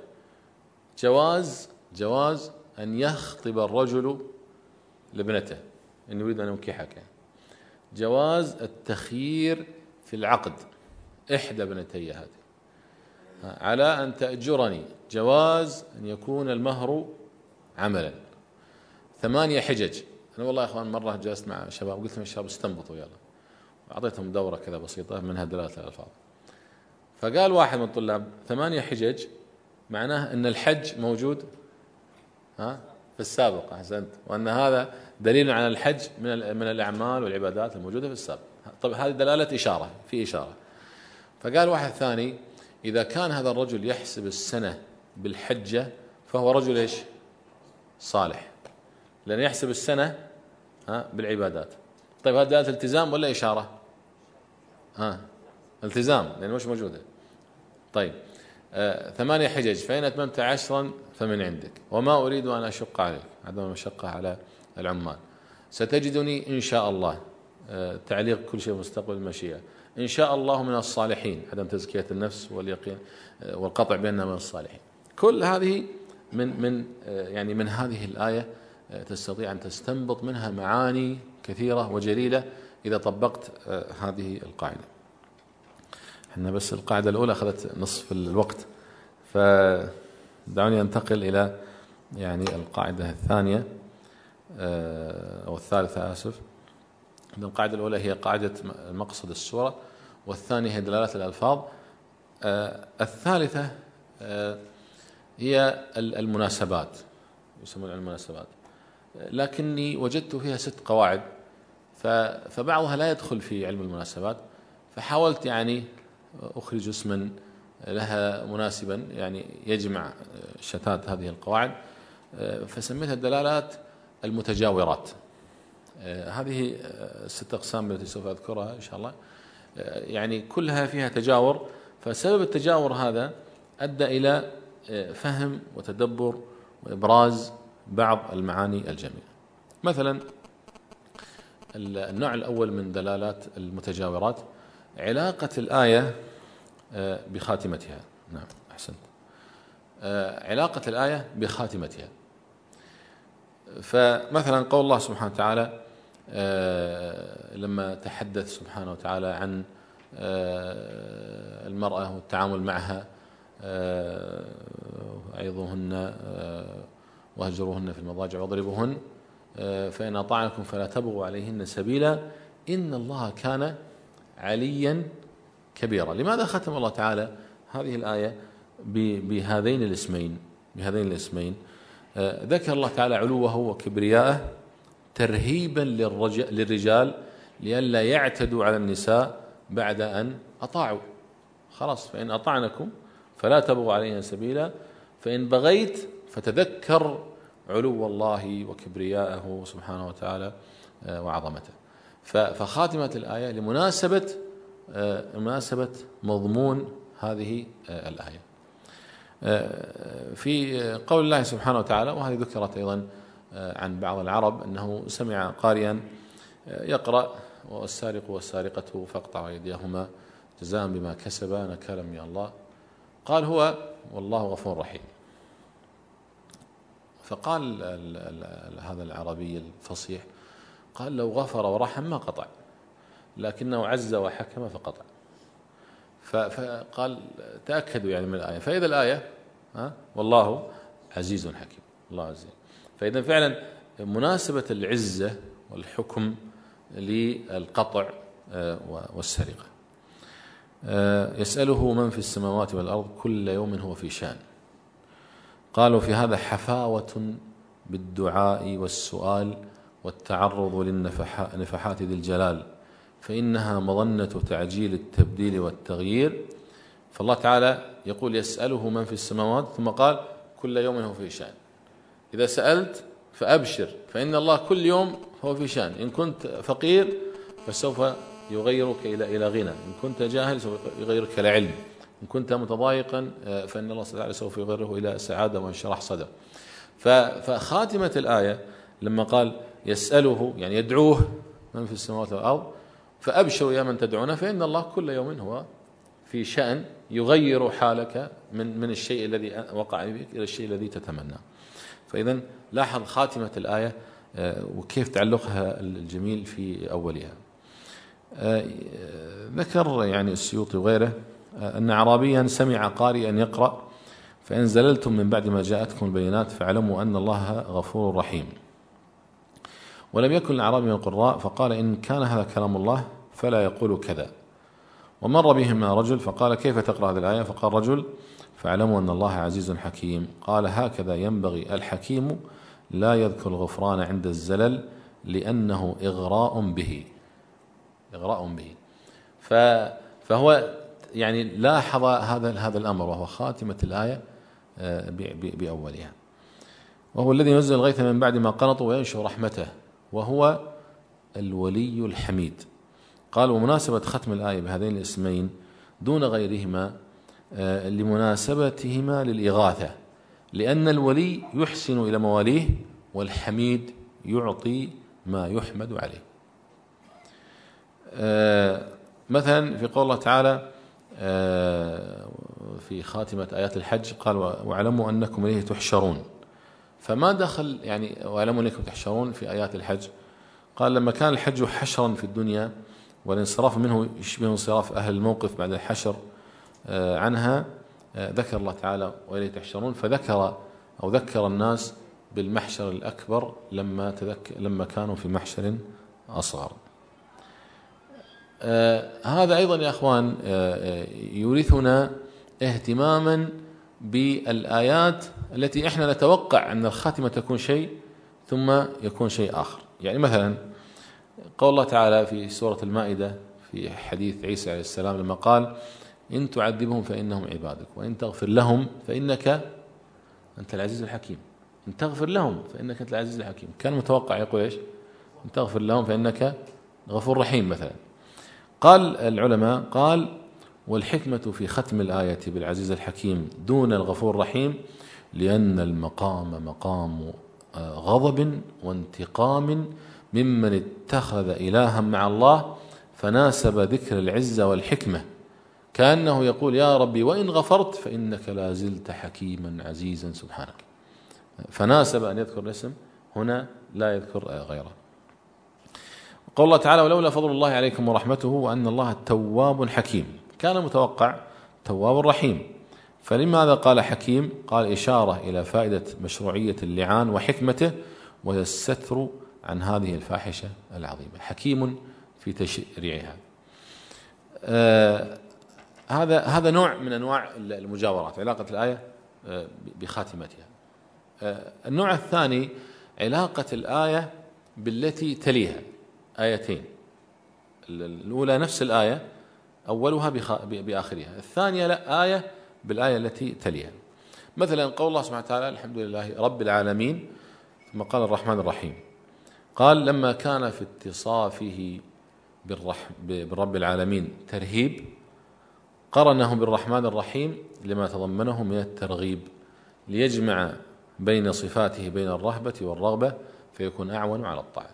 جواز أن يخطب الرجل لابنته إن يريد أن أنكحك. جواز التخيير في العقد إحدى ابنتي هذه على أن تأجرني. جواز أن يكون المهر عملا. 8 حجج. أنا والله يا أخوان مرة جلست مع شباب قلت لهم الشباب استنبطوا يلا، وأعطيتهم دورة كذا بسيطة منها دلالة الألفاظ. فقال واحد من الطلاب 8 حجج معناه أن الحج موجود في السابق. أحسنت. وأن هذا دليل على الحج من الأعمال والعبادات الموجودة في السابق. طب هذه دلالة إشارة، في إشارة. فقال واحد ثاني إذا كان هذا الرجل يحسب السنة بالحجة فهو رجل إيش؟ صالح، لأن يحسب السنة بالعبادات. طيب هذا دلالة التزام ولا إشارة؟ التزام، لأن مش موجودة. طيب 8 حجج فإن أتممت 10 فمن عندك وما أريد أن أشق عليك، عدم المشقة على العمال. ستجدني إن شاء الله، تعليق كل شيء مستقبل المشيئة، إن شاء الله من الصالحين، عدم تزكية النفس واليقين والقطع بأنها من الصالحين. كل هذه من هذه الآية تستطيع أن تستنبط منها معاني كثيرة وجليلة إذا طبقت هذه القاعدة. احنا بس القاعدة الأولى أخذت نصف الوقت، فدعوني أنتقل إلى القاعدة الثانية أو الثالثة آسف. القاعدة الأولى هي قاعدة مقصد السورة، والثانية هي دلالات الألفاظ. الثالثة هي المناسبات، يسمون المناسبات، لكني وجدت فيها 6 قواعد، فبعضها لا يدخل في علم المناسبات، فحاولت أخرج اسما لها مناسبا يجمع شتات هذه القواعد، فسميتها الدلالات المتجاورات. هذه 6 أقسام التي سوف أذكرها إن شاء الله كلها فيها تجاور، فسبب التجاور هذا أدى إلى فهم وتدبر وإبراز بعض المعاني الجميلة. مثلا النوع الأول من دلالات المتجاورات علاقة الآية بخاتمتها. نعم أحسنت. علاقة الآية بخاتمتها. فمثلا قول الله سبحانه وتعالى لما تحدث سبحانه وتعالى عن المرأة والتعامل معها، أيضهن واهجروهن في المضاجع واضربوهن فإن أطعنكم فلا تبغوا عليهن سبيلا إن الله كان عليا كبيرة. لماذا ختم الله تعالى هذه الآية بهذين الاسمين؟ ذكر الله تعالى علوه وكبرياءه ترهيبا للرجال لئلا يعتدوا على النساء بعد أن أطاعوا. خلاص، فإن أطعنكم فلا تبغوا عليها سبيلا، فإن بغيت فتذكر علو الله وكبرياءه سبحانه وتعالى وعظمته. فخاتمة الآية لمناسبة مضمون هذه الآية. في قول الله سبحانه وتعالى، وهذه ذكرت أيضا عن بعض العرب، أنه سمع قارئا يقرأ: والسارق والسارقة فاقطعوا أيديهما جزاء بما كسبا نكالا من الله، قال هو والله غفور رحيم. فقال هذا العربي الفصيح، قال: لو غفر ورحم ما قطع، لكنه عز وحكم فقطع. فقال: تأكدوا يعني من الآية، فإذا الآية والله عزيز حكيم، الله عزيز. فإذا فعلا مناسبة العزة والحكم للقطع والسرقة. يسأله من في السماوات والأرض كل يوم هو في شأن. قالوا في هذا حفاوة بالدعاء والسؤال والتعرض للنفحات ذي الجلال، فإنها مظنة تعجيل التبديل والتغيير. فالله تعالى يقول: يسأله من في السماوات، ثم قال: كل يوم هو في شأن. إذا سألت فأبشر، فإن الله كل يوم هو في شأن. إن كنت فقير فسوف يغيرك إلى غنى، إن كنت جاهل سوف يغيرك إلى علم، إن كنت متضايقا فإن الله تعالى سوف يغيره إلى سعادة وانشراح صدر. فخاتمة الآية لما قال يسأله يعني يدعوه من في السماوات والأرض، فأبشروا يا من تدعونه، فإن الله كل يوم هو في شأن يغير حالك من الشيء الذي وقع بك إلى الشيء الذي تتمنى. فإذا لاحظ خاتمة الآية وكيف تعلقها الجميل في أولها. ذكر يعني السيوطي وغيره أن أعرابيا سمع قارئا يقرأ: فإن زللتم من بعد ما جاءتكم البينات فاعلموا أن الله غفور رحيم. ولم يكن الأعرابي من القراء، فقال: إن كان هذا كلام الله فلا يقول كذا. ومر بهما رجل فقال: كيف تقرأ هذه الآية؟ فقال رجل: فاعلموا أن الله عزيز حكيم. قال: هكذا ينبغي الحكيم، لا يذكر الغفران عند الزلل لأنه إغراء به. فهو يعني لاحظ هذا الأمر، وهو خاتمة الآية بأولها. وهو الذي ينزل الغيث من بعد ما قنطوا وينشر رحمته، وهو الولي الحميد. قال: ومناسبة ختم الآية بهذين الاسمين دون غيرهما لمناسبتهما للإغاثة، لأن الولي يحسن إلى مواليه، والحميد يعطي ما يحمد عليه. مثلا في قول الله تعالى في خاتمة آيات الحج قال: واعلموا أنكم إليه تحشرون. فما دخل يعني واعلموا أنكم تحشرون في آيات الحج؟ قال: لما كان الحج حشرا في الدنيا والانصراف منه يشبه انصراف أهل الموقف بعد الحشر عنها، ذكر الله تعالى وإليه تحشرون، ذكر الناس بالمحشر الأكبر لما كانوا في محشر أصغر. هذا أيضا يا أخوان يورثنا اهتماما بالآيات التي احنا نتوقع أن الخاتمة تكون شيء ثم يكون شيء آخر. يعني مثلا قول الله تعالى في سورة المائدة في حديث عيسى عليه السلام لما قال: إن تعذبهم فإنهم عبادك وإن تغفر لهم فإنك أنت العزيز الحكيم. إن تغفر لهم فإنك أنت العزيز الحكيم. كان متوقع يقول إيش؟ إن تغفر لهم فإنك غفور رحيم مثلا. قال العلماء والحكمة في ختم الآية بالعزيز الحكيم دون الغفور الرحيم لأن المقام مقام غضب وانتقام ممن اتخذ إلها مع الله، فناسب ذكر العزة والحكمة كأنه يقول: يا ربي وإن غفرت فإنك لا زلت حكيما عزيزا سبحانك. فناسب أن يذكر الاسم هنا لا يذكر غيره. قول الله تعالى: ولولا فضل الله عليكم ورحمته وأن الله تواب حكيم. كان متوقع تواب رحيم، فلماذا قال حكيم؟ قال إشارة إلى فائدة مشروعية اللعان وحكمته، وهي الستر عن هذه الفاحشة العظيمة. حكيم في تشريعها. هذا نوع من أنواع المجاورات، علاقة الآية بخاتمتها. النوع الثاني علاقة الآية بالتي تليها، آيتين، الأولى نفس الآية أولها بآخرها، الثانية لا، آية بالآية التي تليها. مثلا قول الله سبحانه وتعالى الحمد لله رب العالمين، ثم قال الرحمن الرحيم، قال لما كان في اتصافه بالرب العالمين ترهيب قرنه بالرحمن الرحيم لما تضمنه من الترغيب ليجمع بين صفاته بين الرهبة والرغبة فيكون أعون على الطاعة.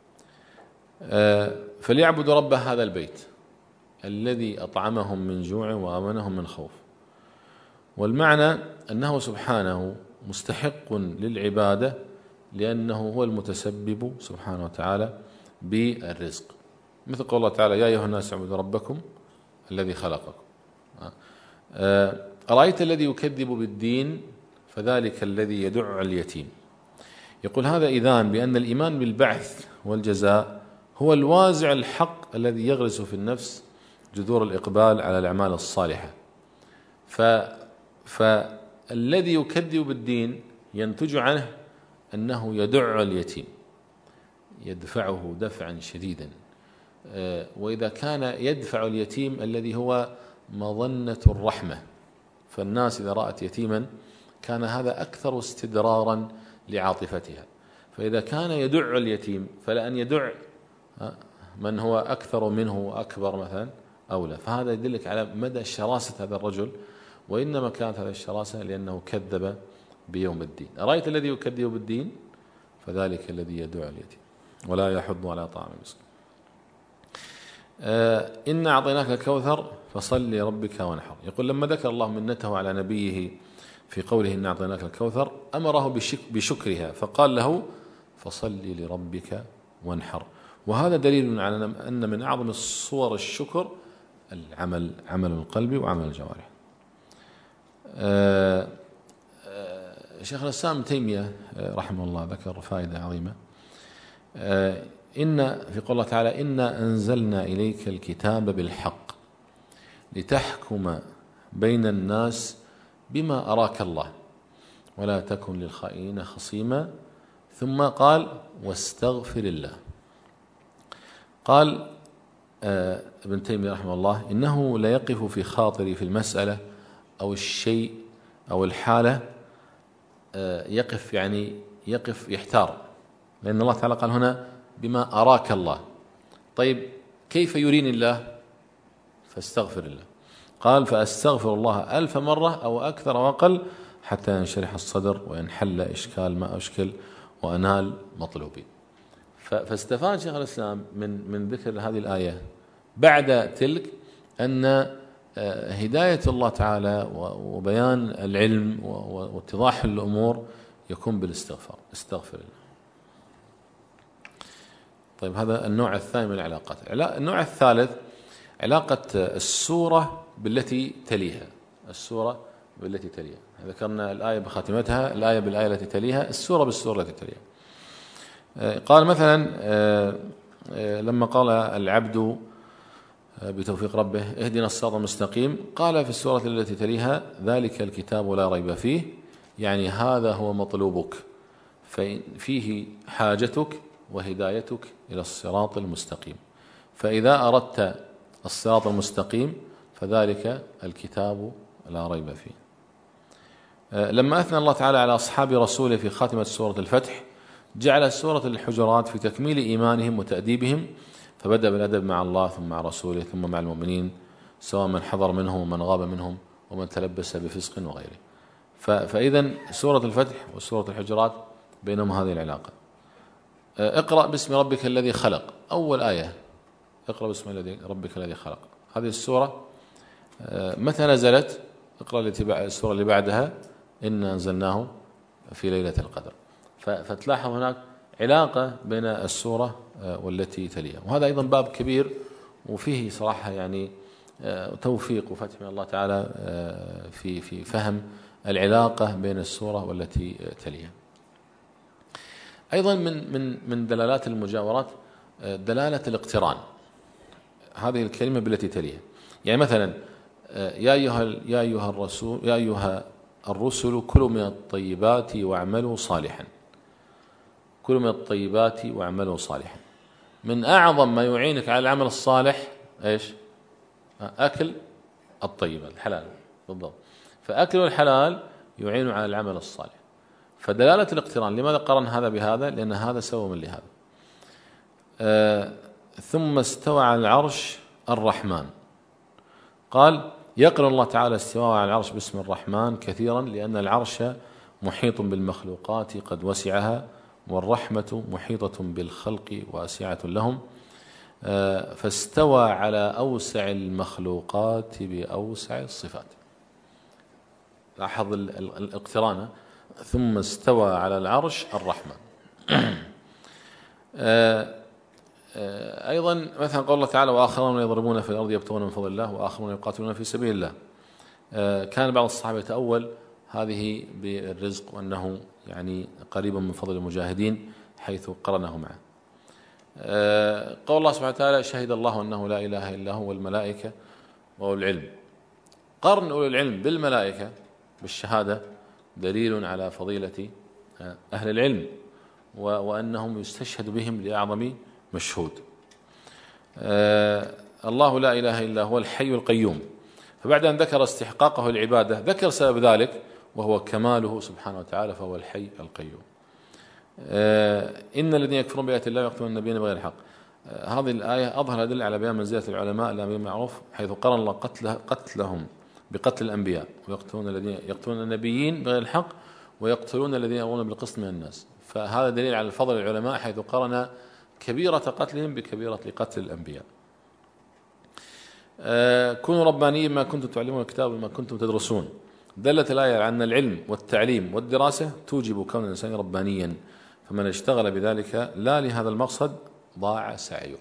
فليعبد رب هذا البيت الذي أطعمهم من جوع وآمنهم من خوف. والمعنى أنه سبحانه مستحق للعبادة لأنه هو المتسبب سبحانه وتعالى بالرزق، مثل قول الله تعالى يا أيها الناس اعبدوا ربكم الذي خلقكم. أرأيت الذي يكذب بالدين فذلك الذي يدع اليتيم. يقول هذا إذان بأن الإيمان بالبعث والجزاء هو الوازع الحق الذي يغرس في النفس جذور الإقبال على الأعمال الصالحة. فالذي يكذب بالدين ينتج عنه أنه يدع اليتيم، يدفعه دفعا شديدا. وإذا كان يدفع اليتيم الذي هو مظنة الرحمة، فالناس إذا رأت يتيما كان هذا أكثر استدرارا لعاطفتها، فإذا كان يدع اليتيم فلأن يدع من هو أكثر منه وأكبر مثلا أولى. فهذا يدلك على مدى شراسة هذا الرجل، وإنما كانت هذه الشراسة لأنه كذب بيوم الدين. أرأيت الذي يكذب بالدين فذلك الذي يدع اليتيم ولا يحض على طعام المسكين. إن أعطيناك الكوثر فصل لربك وانحر. يقول لما ذكر الله منته على نبيه في قوله إن أعطيناك الكوثر أمره بشكرها فقال له فصل لربك وانحر. وهذا دليل على أن من أعظم الصور الشكر عمل القلب وعمل الجوارح. شيخ الإسلام ابن تيمية رحمه الله ذكر فائدة عظيمة، إن في قول الله تعالى إنا أنزلنا إليك الكتاب بالحق لتحكم بين الناس بما أراك الله ولا تكن للخائنين خصيما. ثم قال واستغفر الله. قال ابن تيمية رحمه الله إنه لا يقف في خاطري في المسألة أو الشيء أو الحالة، يقف يحتار، لأن الله تعالى قال هنا بما أراك الله. طيب كيف يريني الله؟ فاستغفر الله. قال فأستغفر الله 1000 مرة أو أكثر وأقل حتى ينشرح الصدر وينحل إشكال ما أشكل وأنال مطلوبي. فاستفاد شيخ الإسلام من ذكر هذه الآية بعد تلك أن هداية الله تعالى وبيان العلم واتضاح الأمور يكون بالاستغفار. استغفر الله. طيب هذا النوع الثاني من العلاقات. النوع الثالث علاقة السورة بالتي تليها. السورة بالتي تليها، ذكرنا الآية بخاتمتها، الآية بالآية التي تليها، السورة بالسورة التي تليها. قال مثلا لما قال العبد بتوفيق ربه اهدنا الصراط المستقيم، قال في السورة التي تليها ذلك الكتاب لا ريب فيه، يعني هذا هو مطلوبك، فيه حاجتك وهدايتك إلى الصراط المستقيم. فإذا أردت الصراط المستقيم فذلك الكتاب لا ريب فيه. لما أثنى الله تعالى على أصحاب رسوله في خاتمة سورة الفتح جعل سورة الحجرات في تكميل إيمانهم وتأديبهم، فبدأ بالأدب مع الله ثم مع رسوله ثم مع المؤمنين سواء من حضر منهم ومن غاب منهم ومن تلبس بفسق وغيره. فإذا سورة الفتح وسورة الحجرات بينهم هذه العلاقة. اقرأ باسم ربك الذي خلق، أول آية اقرأ باسم ربك الذي خلق. هذه السورة متى نزلت؟ اقرأ السورة اللي بعدها إنا أنزلناه في ليلة القدر. فتلاحظ هناك علاقة بين السورة والتي تليها، وهذا أيضا باب كبير وفيه صراحة يعني توفيق وفتح من الله تعالى في فهم العلاقة بين السورة والتي تليها. أيضا من دلالات المجاورات دلالة الاقتران، هذه الكلمة بالتي تليها. يعني مثلا يا أيها الرسل كلوا من الطيبات واعملوا صالحا. كلوا من الطيبات واعملوا صالحا. من أعظم ما يعينك على العمل الصالح إيش؟ أكل الطيب الحلال بالضبط. فأكل الحلال يعين على العمل الصالح. فدلالة الاقتران، لماذا قرن هذا بهذا؟ لأن هذا سبب من لهذا. ثم استوى على العرش الرحمن. قال يقرن الله تعالى استواء على العرش باسم الرحمن كثيرا، لأن العرش محيط بالمخلوقات قد وسعها، والرحمة محيطة بالخلق واسعة لهم، فاستوى على أوسع المخلوقات بأوسع الصفات. لاحظ الاقتران. ثم استوى على العرش الرحمن. أيضا مثلا قول الله تعالى وآخرون يضربون في الأرض يبتغون من فضل الله وآخرون يقاتلون في سبيل الله. كان بعض الصحابة يتأول هذه بالرزق وأنه يعني قريب من فضل المجاهدين حيث قرنه معه. قول الله سبحانه وتعالى شهد الله أنه لا إله إلا هو والملائكة وأولو العلم. قرن أولو العلم بالملائكة بالشهادة دليل على فضيلة أهل العلم وأنهم يستشهد بهم لأعظم مشهود. الله لا إله إلا هو الحي القيوم. فبعد أن ذكر استحقاقه العبادة ذكر سبب ذلك وهو كماله سبحانه وتعالى، فهو الحي القيوم. إن الذين يكفرون بآيات الله ويقتلون النبيين بغير الحق. هذه الآية أظهر أدلة على بيان منزلة العلماء الأمر بالمعروف، حيث قرن الله قتلهم بقتل الأنبياء، ويقتلون الذين يقتلون النبيين بغير الحق ويقتلون الذين يأمرون بالقسط من الناس. فهذا دليل على فضل العلماء حيث قرن كبيرة قتلهم بكبيرة قتل الأنبياء. كونوا ربانيين ما كنتم تعلمون الكتاب وما كنتم تدرسون. دلت الآية على أن العلم والتعليم والدراسة توجب كون الإنسان ربانيا، فمن اشتغل بذلك لا لهذا المقصد ضاع سعيه.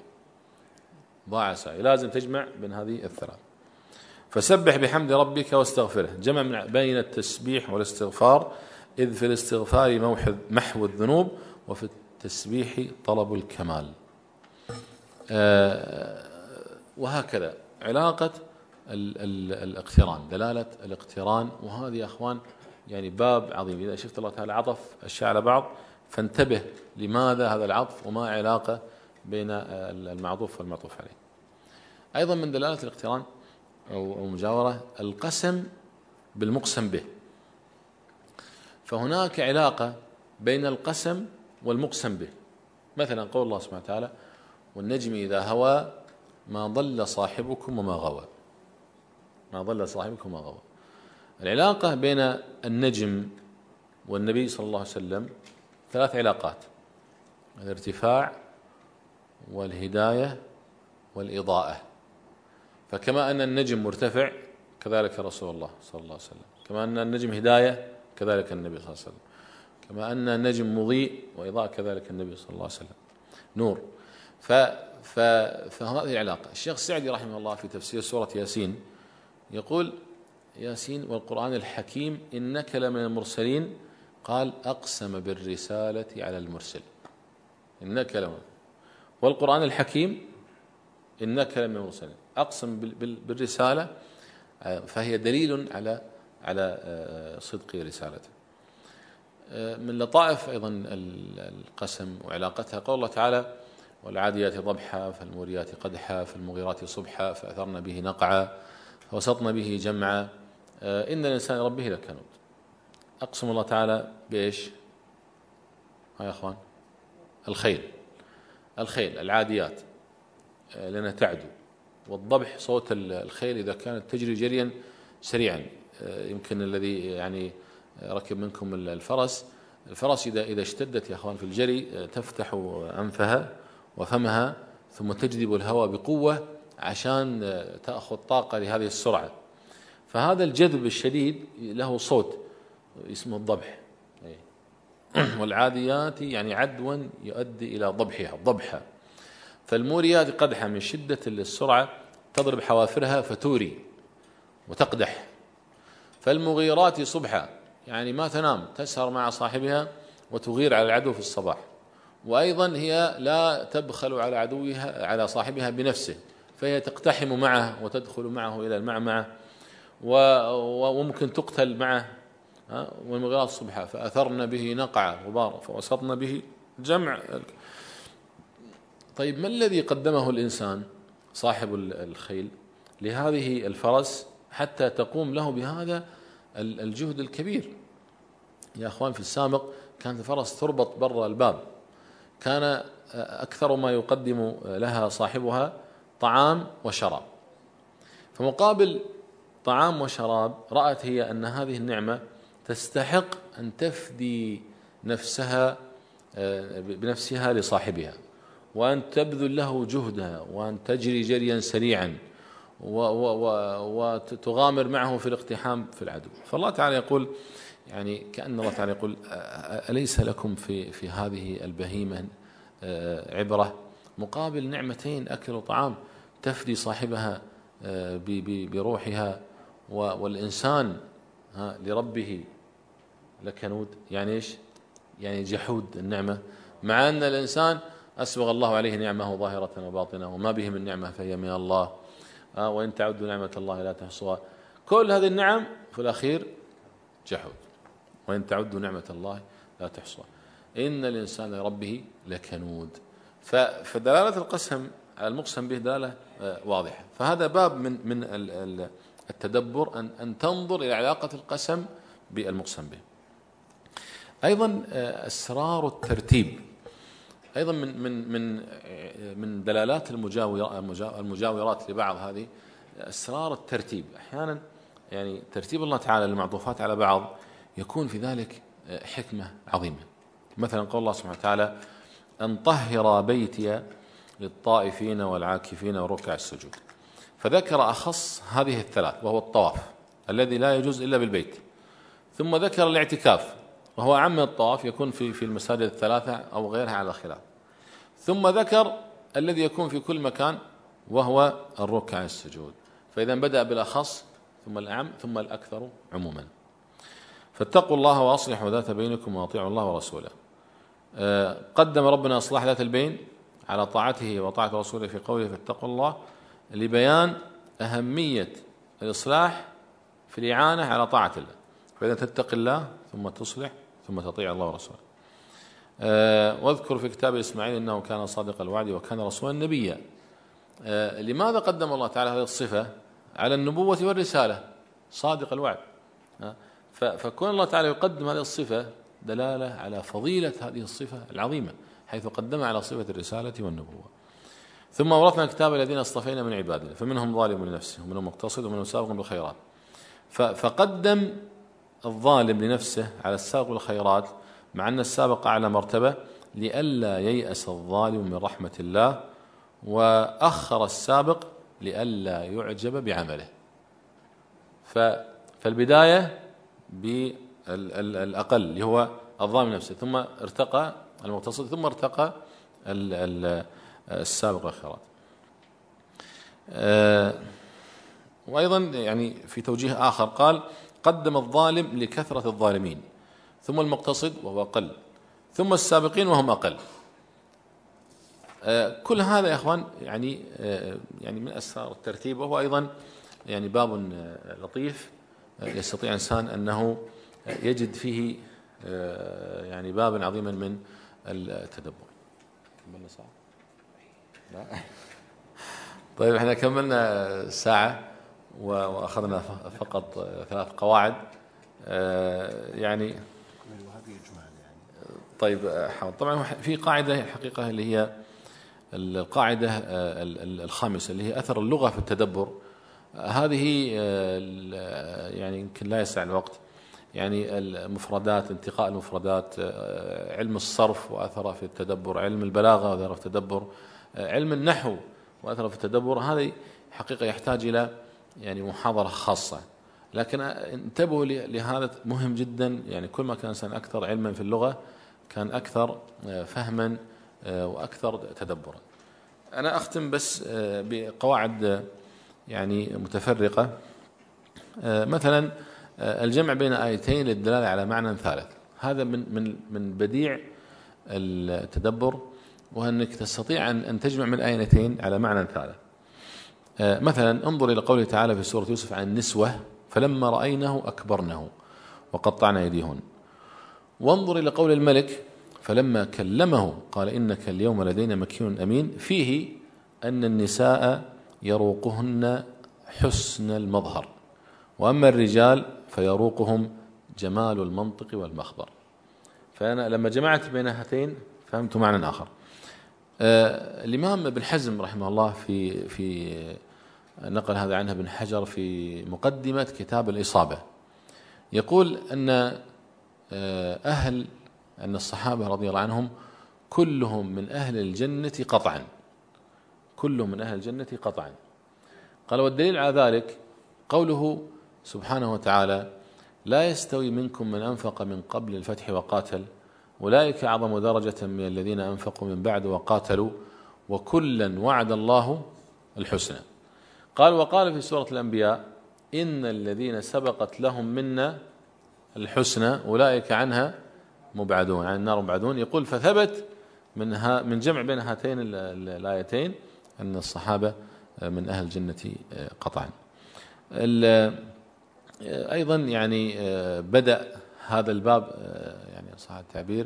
لازم تجمع بين هذه الثلاث. فسبح بحمد ربك واستغفره، جمع بين التسبيح والاستغفار، إذ في الاستغفار محو الذنوب، وفي التسبيح طلب الكمال. وهكذا علاقة الاقتران، دلالة الاقتران. وهذه يا أخوان يعني باب عظيم. إذا شفت الله تعالى عطف الأشياء على بعض فانتبه لماذا هذا العطف وما علاقة بين المعطوف والمعطوف عليه. أيضا من دلالة الاقتران أو المجاورة القسم بالمقسم به. فهناك علاقة بين القسم والمقسم به. مثلا قول الله سبحانه وتعالى والنجم إذا هوى ما ضل صاحبكم وما غوى. العلاقة بين النجم والنبي صلى الله عليه وسلم ثلاث علاقات: الارتفاع والهداية والإضاءة. فكما أن النجم مرتفع كذلك رسول الله صلى الله عليه وسلم، كما أن النجم هداية كذلك النبي صلى الله عليه وسلم، كما أن النجم مضيء وإضاءة كذلك النبي صلى الله عليه وسلم نور. فهذه العلاقة. الشيخ السعدي رحمه الله في تفسير سورة ياسين يقول: ياسين والقرآن الحكيم إنك لمن المرسلين. قال: أقسم بالرسالة على المرسل. إنك لمن والقرآن الحكيم إنك لمن المرسلين، أقسم بالرسالة، فهي دليل على صدق رسالته. من لطائف أيضا القسم وعلاقتها قول الله تعالى: والعاديات ضبحا فالموريات قدحا فالمغيرات صبحا فأثرن به نقعا فوسطن به جمعا إن الإنسان ربه لكنود. أقسم الله تعالى بإيش؟ يا أخوان الخيل العاديات لأنها تعدو، والضبح صوت الخيل إذا كانت تجري جريا سريعا. يمكن الذي يعني ركب منكم الفرس إذا اشتدت يا أخوان في الجري تفتح أنفها وفمها ثم تجذب الهواء بقوة عشان تأخذ طاقة لهذه السرعة. فهذا الجذب الشديد له صوت اسمه الضبح. والعاديات يعني عدوا يؤدي إلى ضبحها. فالموريات قدحا من شدة السرعة تضرب حوافرها فتوري وتقدح. فالمغيرات صبحا يعني ما تنام، تسهر مع صاحبها وتغير على العدو في الصباح. وأيضا هي لا تبخل على صاحبها بنفسه، فهي تقتحم معه وتدخل معه إلى المعمعة وممكن تقتل معه. والمغيرات صبحا فأثرن به نقعا غبارا فوسطن به جمع. طيب ما الذي قدمه الإنسان صاحب الخيل لهذه الفرس حتى تقوم له بهذا الجهد الكبير؟ يا أخوان، في السابق كانت الفرس تربط برا الباب، كان أكثر ما يقدم لها صاحبها طعام وشراب، فمقابل طعام وشراب رأت هي أن هذه النعمة تستحق أن تفدي نفسها بنفسها لصاحبها، وأن تبذل له جهدها، وأن تجري جريا سريعا، وتغامر معه في الاقتحام في العدو. فالله تعالى يقول، يعني كأن الله تعالى يقول: أليس لكم في هذه البهيمة عبرة مقابل نعمتين أكل وطعام تفدي صاحبها بروحها، والإنسان لربه لكنود. يعني إيش؟ يعني جحود النعمة، مع أن الإنسان أسبغ الله عليه نعمه ظاهرة وباطنة، وما به من نعمة فهي من الله، وإن تعدوا نعمة الله لا تحصوها. كل هذه النعم في الأخير جحود، وإن تعدوا نعمة الله لا تحصوها، إن الإنسان لربه لكنود. فدلالة القسم على المقسم به دلالة واضحة. فهذا باب من التدبر، أن تنظر إلى علاقة القسم بالمقسم به. أيضا أسرار الترتيب أيضا من دلالات المجاورات لبعض هذه أسرار الترتيب. أحيانا يعني ترتيب الله تعالى المعطوفات على بعض يكون في ذلك حكمة عظيمة. مثلا قول الله سبحانه وتعالى: أن طهر بيتي للطائفين والعاكفين وركع السجود، فذكر أخص هذه الثلاث وهو الطواف الذي لا يجوز إلا بالبيت، ثم ذكر الاعتكاف وهو أعم من الطواف، يكون في المساجد الثلاثة أو غيرها على خلاف، ثم ذكر الذي يكون في كل مكان وهو الركع السجود. فإذا بدأ بالأخص ثم الأعم ثم الأكثر عموما. فاتقوا الله وأصلحوا ذات بينكم وأطيعوا الله ورسوله. قدم ربنا إصلاح ذات البين على طاعته وطاعة رسوله في قوله: فاتقوا الله، لبيان أهمية الإصلاح في الإعانة على طاعة الله. فإذا تتقي الله ثم تصلح ثم تطيع الله ورسوله. واذكر في كتاب إسماعيل إنه كان صادق الوعد وكان رسولا نبيا. لماذا قدم الله تعالى هذه الصفة على النبوة والرسالة؟ صادق الوعد. فكون الله تعالى يقدم هذه الصفة دلالة على فضيلة هذه الصفة العظيمة، حيث قدمها على صفة الرسالة والنبوة. ثم أورثنا الكتاب الذين اصطفينا من عبادنا فمنهم ظالم لنفسه ومنهم مقتصد ومنهم سابق بالخيرات. فقدم الظالم لنفسه على السابق بالخيرات، مع أن السابق أعلى مرتبة، لئلا ييأس الظالم من رحمة الله، وأخر السابق لئلا يعجب بعمله. فالبداية بالأقل اللي هو الظالم نفسه، ثم ارتقى المقتصد، ثم ارتقى السابق الخيرات. وأيضا يعني في توجيه آخر قال: قدم الظالم لكثرة الظالمين، ثم المقتصد وهو أقل، ثم السابقين وهم أقل. كل هذا يا أخوان يعني من أسرار الترتيب، وهو أيضا يعني باب لطيف يستطيع الإنسان أنه يجد فيه يعني بابا عظيما من التدبر. كملنا ساعة؟ لا. طيب احنا كملنا ساعة وأخذنا فقط 3 قواعد يعني. طيب طبعا في قاعدة حقيقة اللي هي القاعدة الخامسة اللي هي أثر اللغة في التدبر. هذه يعني يمكن لا يسع الوقت، يعني المفردات، انتقاء المفردات، علم الصرف وأثره في التدبر، علم البلاغة وأثره في التدبر، علم النحو وأثره في التدبر. هذه حقيقة يحتاج إلى يعني محاضرة خاصة، لكن انتبهوا لهذا مهم جدا. يعني كل ما كان الإنسان أكثر علما في اللغة كان أكثر فهما وأكثر تدبرا. أنا أختم بس بقواعد يعني متفرقة. مثلا الجمع بين آيتين للدلالة على معنى ثالث، هذا من بديع التدبر، وأنك تستطيع أن تجمع من آيتين على معنى ثالث. مثلا انظر إلى قوله تعالى في سورة يوسف عن النسوة فلما رأينه أكبرنه وقطعن أيديهن. وانظر إلى قول الملك فلما كلمه قال إنك اليوم لدينا مكين أمين، فيه أن النساء يروقهن حسن المظهر، وأما الرجال فيروقهم جمال المنطق والمخبر. فأنا لما جمعت بين هاتين فهمت معنى آخر. الإمام ابن حزم رحمه الله في نقل هذا عنه ابن حجر في مقدمة كتاب الإصابة، يقول أن الصحابة رضي الله عنهم كلهم من أهل الجنة قطعا، كلهم من أهل الجنة قطعا. قال والدليل على ذلك قوله سبحانه وتعالى لا يستوي منكم من أنفق من قبل الفتح وقاتل أولئك أعظم درجة من الذين أنفقوا من بعد وقاتلوا وكلا وعد الله الحسنى. قال وقال في سورة الأنبياء إن الذين سبقت لهم منا الحسنى أولئك عنها مبعدون، عن النار مبعدون. يقول فثبت من جمع بين هاتين الآيتين أن الصحابة من أهل الجنة قطعا. أيضا يعني بدأ هذا الباب يعني صح التعبير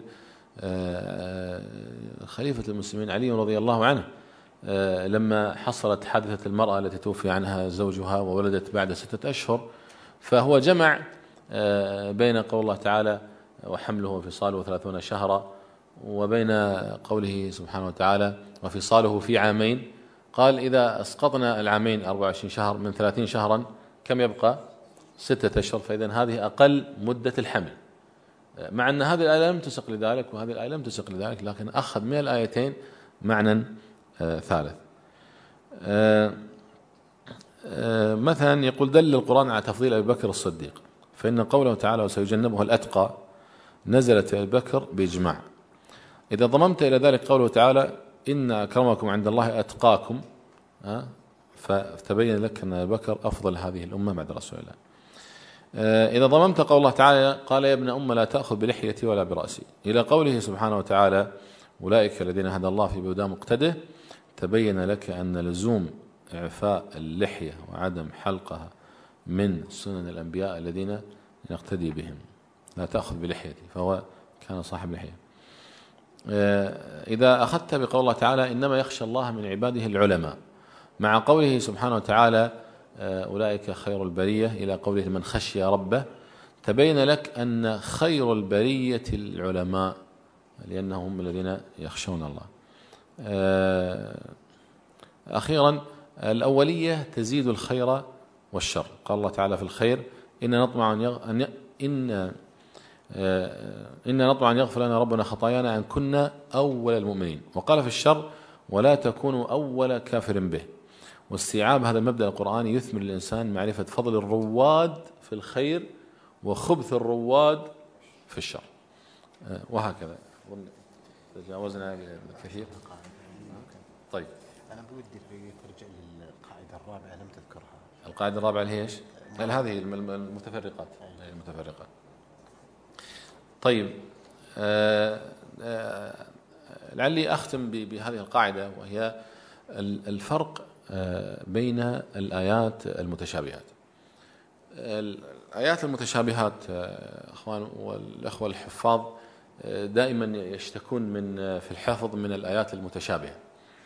خليفة المسلمين علي رضي الله عنه لما حصلت حادثة المرأة التي توفي عنها زوجها وولدت بعد 6 أشهر، فهو جمع بين قول الله تعالى وحمله وفصاله 30 شهرا وبين قوله سبحانه وتعالى وفصاله في عامين. قال إذا أسقطنا العامين 24 شهر من 30 شهرا كم يبقى؟ 6 أشهر، فإذا هذه أقل مدة الحمل، مع أن هذه الآية لم تسق لذلك وهذه الآية لم تسق لذلك، لكن أخذ من الآيتين معنى ثالث. مثلا يقول دل القرآن على تفضيل أبي بكر الصديق، فإن قوله تعالى وسيجنبها الأتقى نزلت أبي بكر بإجماع. إذا ضممت إلى ذلك قوله تعالى إن أكرمكم عند الله أتقاكم فتبين لك أن أبي بكر أفضل هذه الأمة بعد رسول الله. إذا ضممت قول الله تعالى قال يا ابن أم لا تأخذ بلحيتي ولا برأسي إلى قوله سبحانه وتعالى أولئك الذين هدى الله في بهداه مقتده، تبين لك أن لزوم إعفاء اللحية وعدم حلقها من سنن الأنبياء الذين نقتدي بهم. لا تأخذ بلحيتي، فهو كان صاحب لحية. إذا أخذت بقول الله تعالى إنما يخشى الله من عباده العلماء، مع قوله سبحانه وتعالى أولئك خير البرية إلى قوله من خشي ربه، تبين لك أن خير البرية العلماء لأنهم الذين يخشون الله. أخيرا الأولية تزيد الخير والشر. قال الله تعالى في الخير إن نطمع أن يغفر لنا ربنا خطايانا أن كنا أول المؤمنين. وقال في الشر ولا تكونوا أول كافر به. واستيعاب هذا المبدأ القرآني يثمر الإنسان معرفة فضل الرواد في الخير وخبث الرواد في الشر. وهكذا تجاوزنا كثير. طيب أنا بودي ترجع للقاعدة الرابعة لم تذكرها. القاعدة الرابعة اللي هي إيش؟ هذه المتفرقات. المتفرقات. طيب لعلي أختم بهذه القاعدة، وهي الفرق بين الآيات المتشابهات. الآيات المتشابهات أخوان والأخوة الحفاظ دائما يشتكون في الحفظ من الآيات المتشابهة.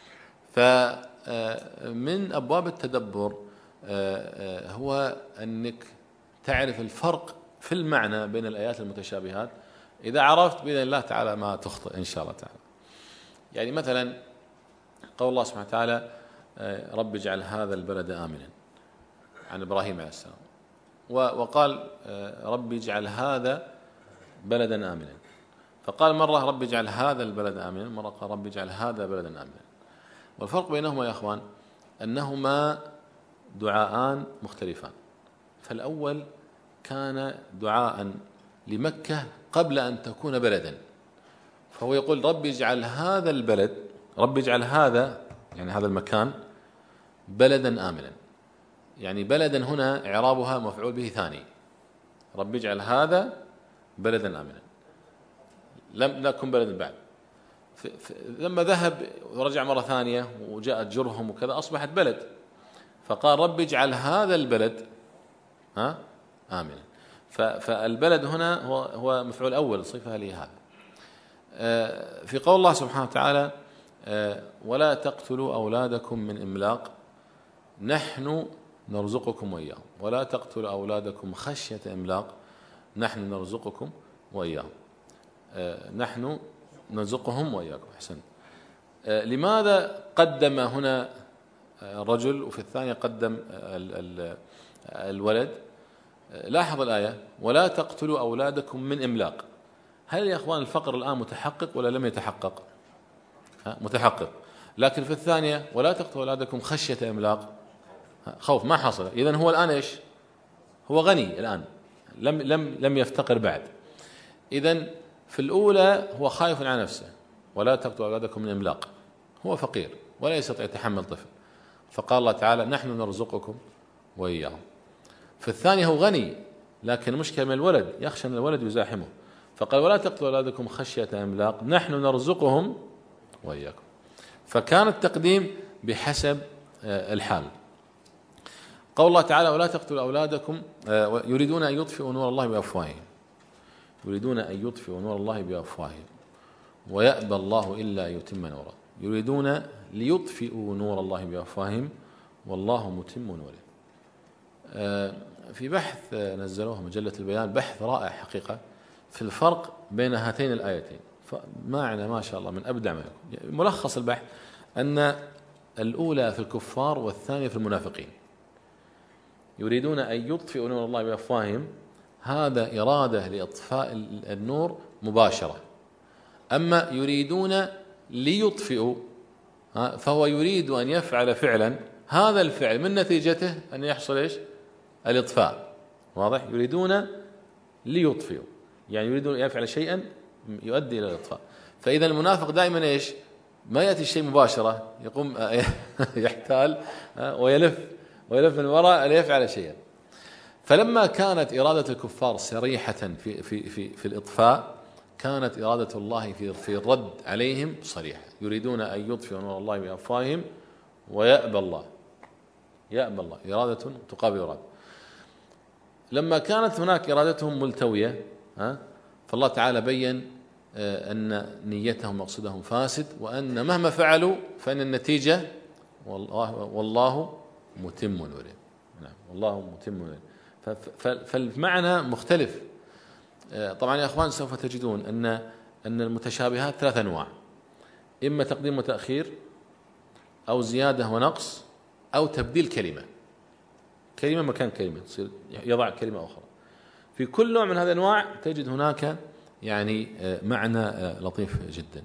فمن أبواب التدبر هو أنك تعرف الفرق في المعنى بين الآيات المتشابهات. إذا عرفت بإذن الله تعالى ما تخطئ إن شاء الله تعالى. يعني مثلا قول الله سبحانه وتعالى رب اجعل هذا البلد آمنا عن إبراهيم عليه السلام، وقال رب اجعل هذا بلدا آمنا، فقال مرة رب اجعل هذا البلد آمنا، مرة قال رب اجعل هذا بلدا آمنا. والفرق بينهما يا أخوان أنهما دعاءان مختلفان. فالأول كان دعاء لمكة قبل أن تكون بلدا، فهو يقول رب اجعل هذا البلد، رب اجعل هذا يعني هذا المكان بلدا آمنا. يعني بلدا هنا إعرابها مفعول به ثاني، رب اجعل هذا بلدا آمنا، لم نكن بلدا بعد. لما ذهب ورجع مرة ثانية وجاءت جرهم وكذا أصبحت بلد، فقال رب اجعل هذا البلد آمنا. فالبلد هنا هو مفعول أول صفة لهذا. في قول الله سبحانه وتعالى ولا تقتلوا أولادكم من إملاق نحن نرزقكم وإياهم، ولا تقتلوا أولادكم خشية إملاق نحن نرزقكم وإياهم، نحن نرزقهم وإياكم. أحسن. لماذا قدم هنا الرجل وفي الثانية قدم الولد؟ لاحظ الآية ولا تقتلوا أولادكم من إملاق. هل يا أخوان الفقر الآن متحقق ولا لم يتحقق؟ متحقق. لكن في الثانية ولا تقتلوا أولادكم خشية إملاق، خوف ما حصل. إذن هو الآن إيش؟ هو غني الآن، لم يفتقر بعد. إذن في الأولى هو خايف على نفسه، ولا تقتلوا أولادكم من إملاق، هو فقير ولا يستطيع يتحمل طفل، فقال الله تعالى نحن نرزقكم وإياهم. في الثانية هو غني لكن المشكلة من الولد، يخشى أن الولد يزاحمه، فقال ولا تقتلوا أولادكم خشية إملاق نحن نرزقهم وإياكم. فكان التقديم بحسب الحال. قول الله تعالى ولا تقتلوا أولادكم يريدون أن يطفئوا نور الله بأفواههم، يريدون أن يطفئوا نور الله بأفواههم ويأبى الله إلا أن يتم نوره، يريدون ليطفئوا نور الله بأفواههم والله متم نوره. في بحث نزلوه مجلة البيان، بحث رائع حقيقة في الفرق بين هاتين الآيتين، فمعنى ما شاء الله من أبدع ما يكون. ملخص البحث أن الأولى في الكفار والثانية في المنافقين. يريدون أن يطفئوا نور الله بأفواههم، هذا إرادة لإطفاء النور مباشرة. أما يريدون ليطفئوا فهو يريد أن يفعل فعلا، هذا الفعل من نتيجته أن يحصل إيش؟ الإطفاء. واضح؟ يريدون ليطفئوا يعني يريدون أن يفعل شيئا يؤدي إلى الإطفاء. فإذا المنافق دائما إيش؟ ما يأتي الشيء مباشرة، يقوم يحتال ويلف من وراء ليفعل شيئا. فلما كانت إرادة الكفار صريحة في الإطفاء، كانت إرادة الله في الرد عليهم صريحة. يريدون أن يطفئوا نور الله بأفواههم ويأبى الله، يأبى الله، إرادة تقابل إرادة. لما كانت هناك إرادتهم ملتوية فالله تعالى بين أن نيتهم مقصودهم فاسد، وأن مهما فعلوا فإن النتيجة والله متم نوره. نعم والله متم نوره. فالمعنى مختلف. طبعا يا أخوان سوف تجدون أن المتشابهات 3 أنواع: إما تقديم وتأخير، أو زيادة ونقص، أو تبديل كلمة مكان كلمة، تصير يضع كلمة أخرى. في كل نوع من هذه الأنواع تجد هناك يعني معنى لطيف جدا.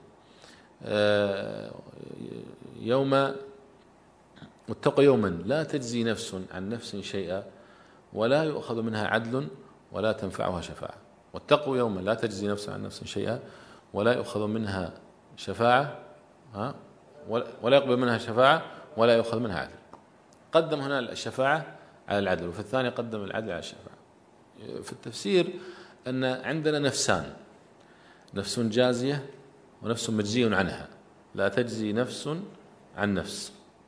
يوم واتقوا يوما لا تجزي نفس عن نفس شيئا ولا يؤخذ منها عدل ولا تنفعها شفاعة. واتقوا يوما لا تجزي نفس عن نفس شيئا ولا يؤخذ منها شفاعة ولا يقبل منها شفاعة ولا يؤخذ منها عدل. قدم هنا الشفاعة على العدل، وفي الثاني قدم العدل على الشفاعة. في التفسير أن عندنا نفسان، نفس جازية ونفس مجزي عنها، لا تجزي نفس عن نفس.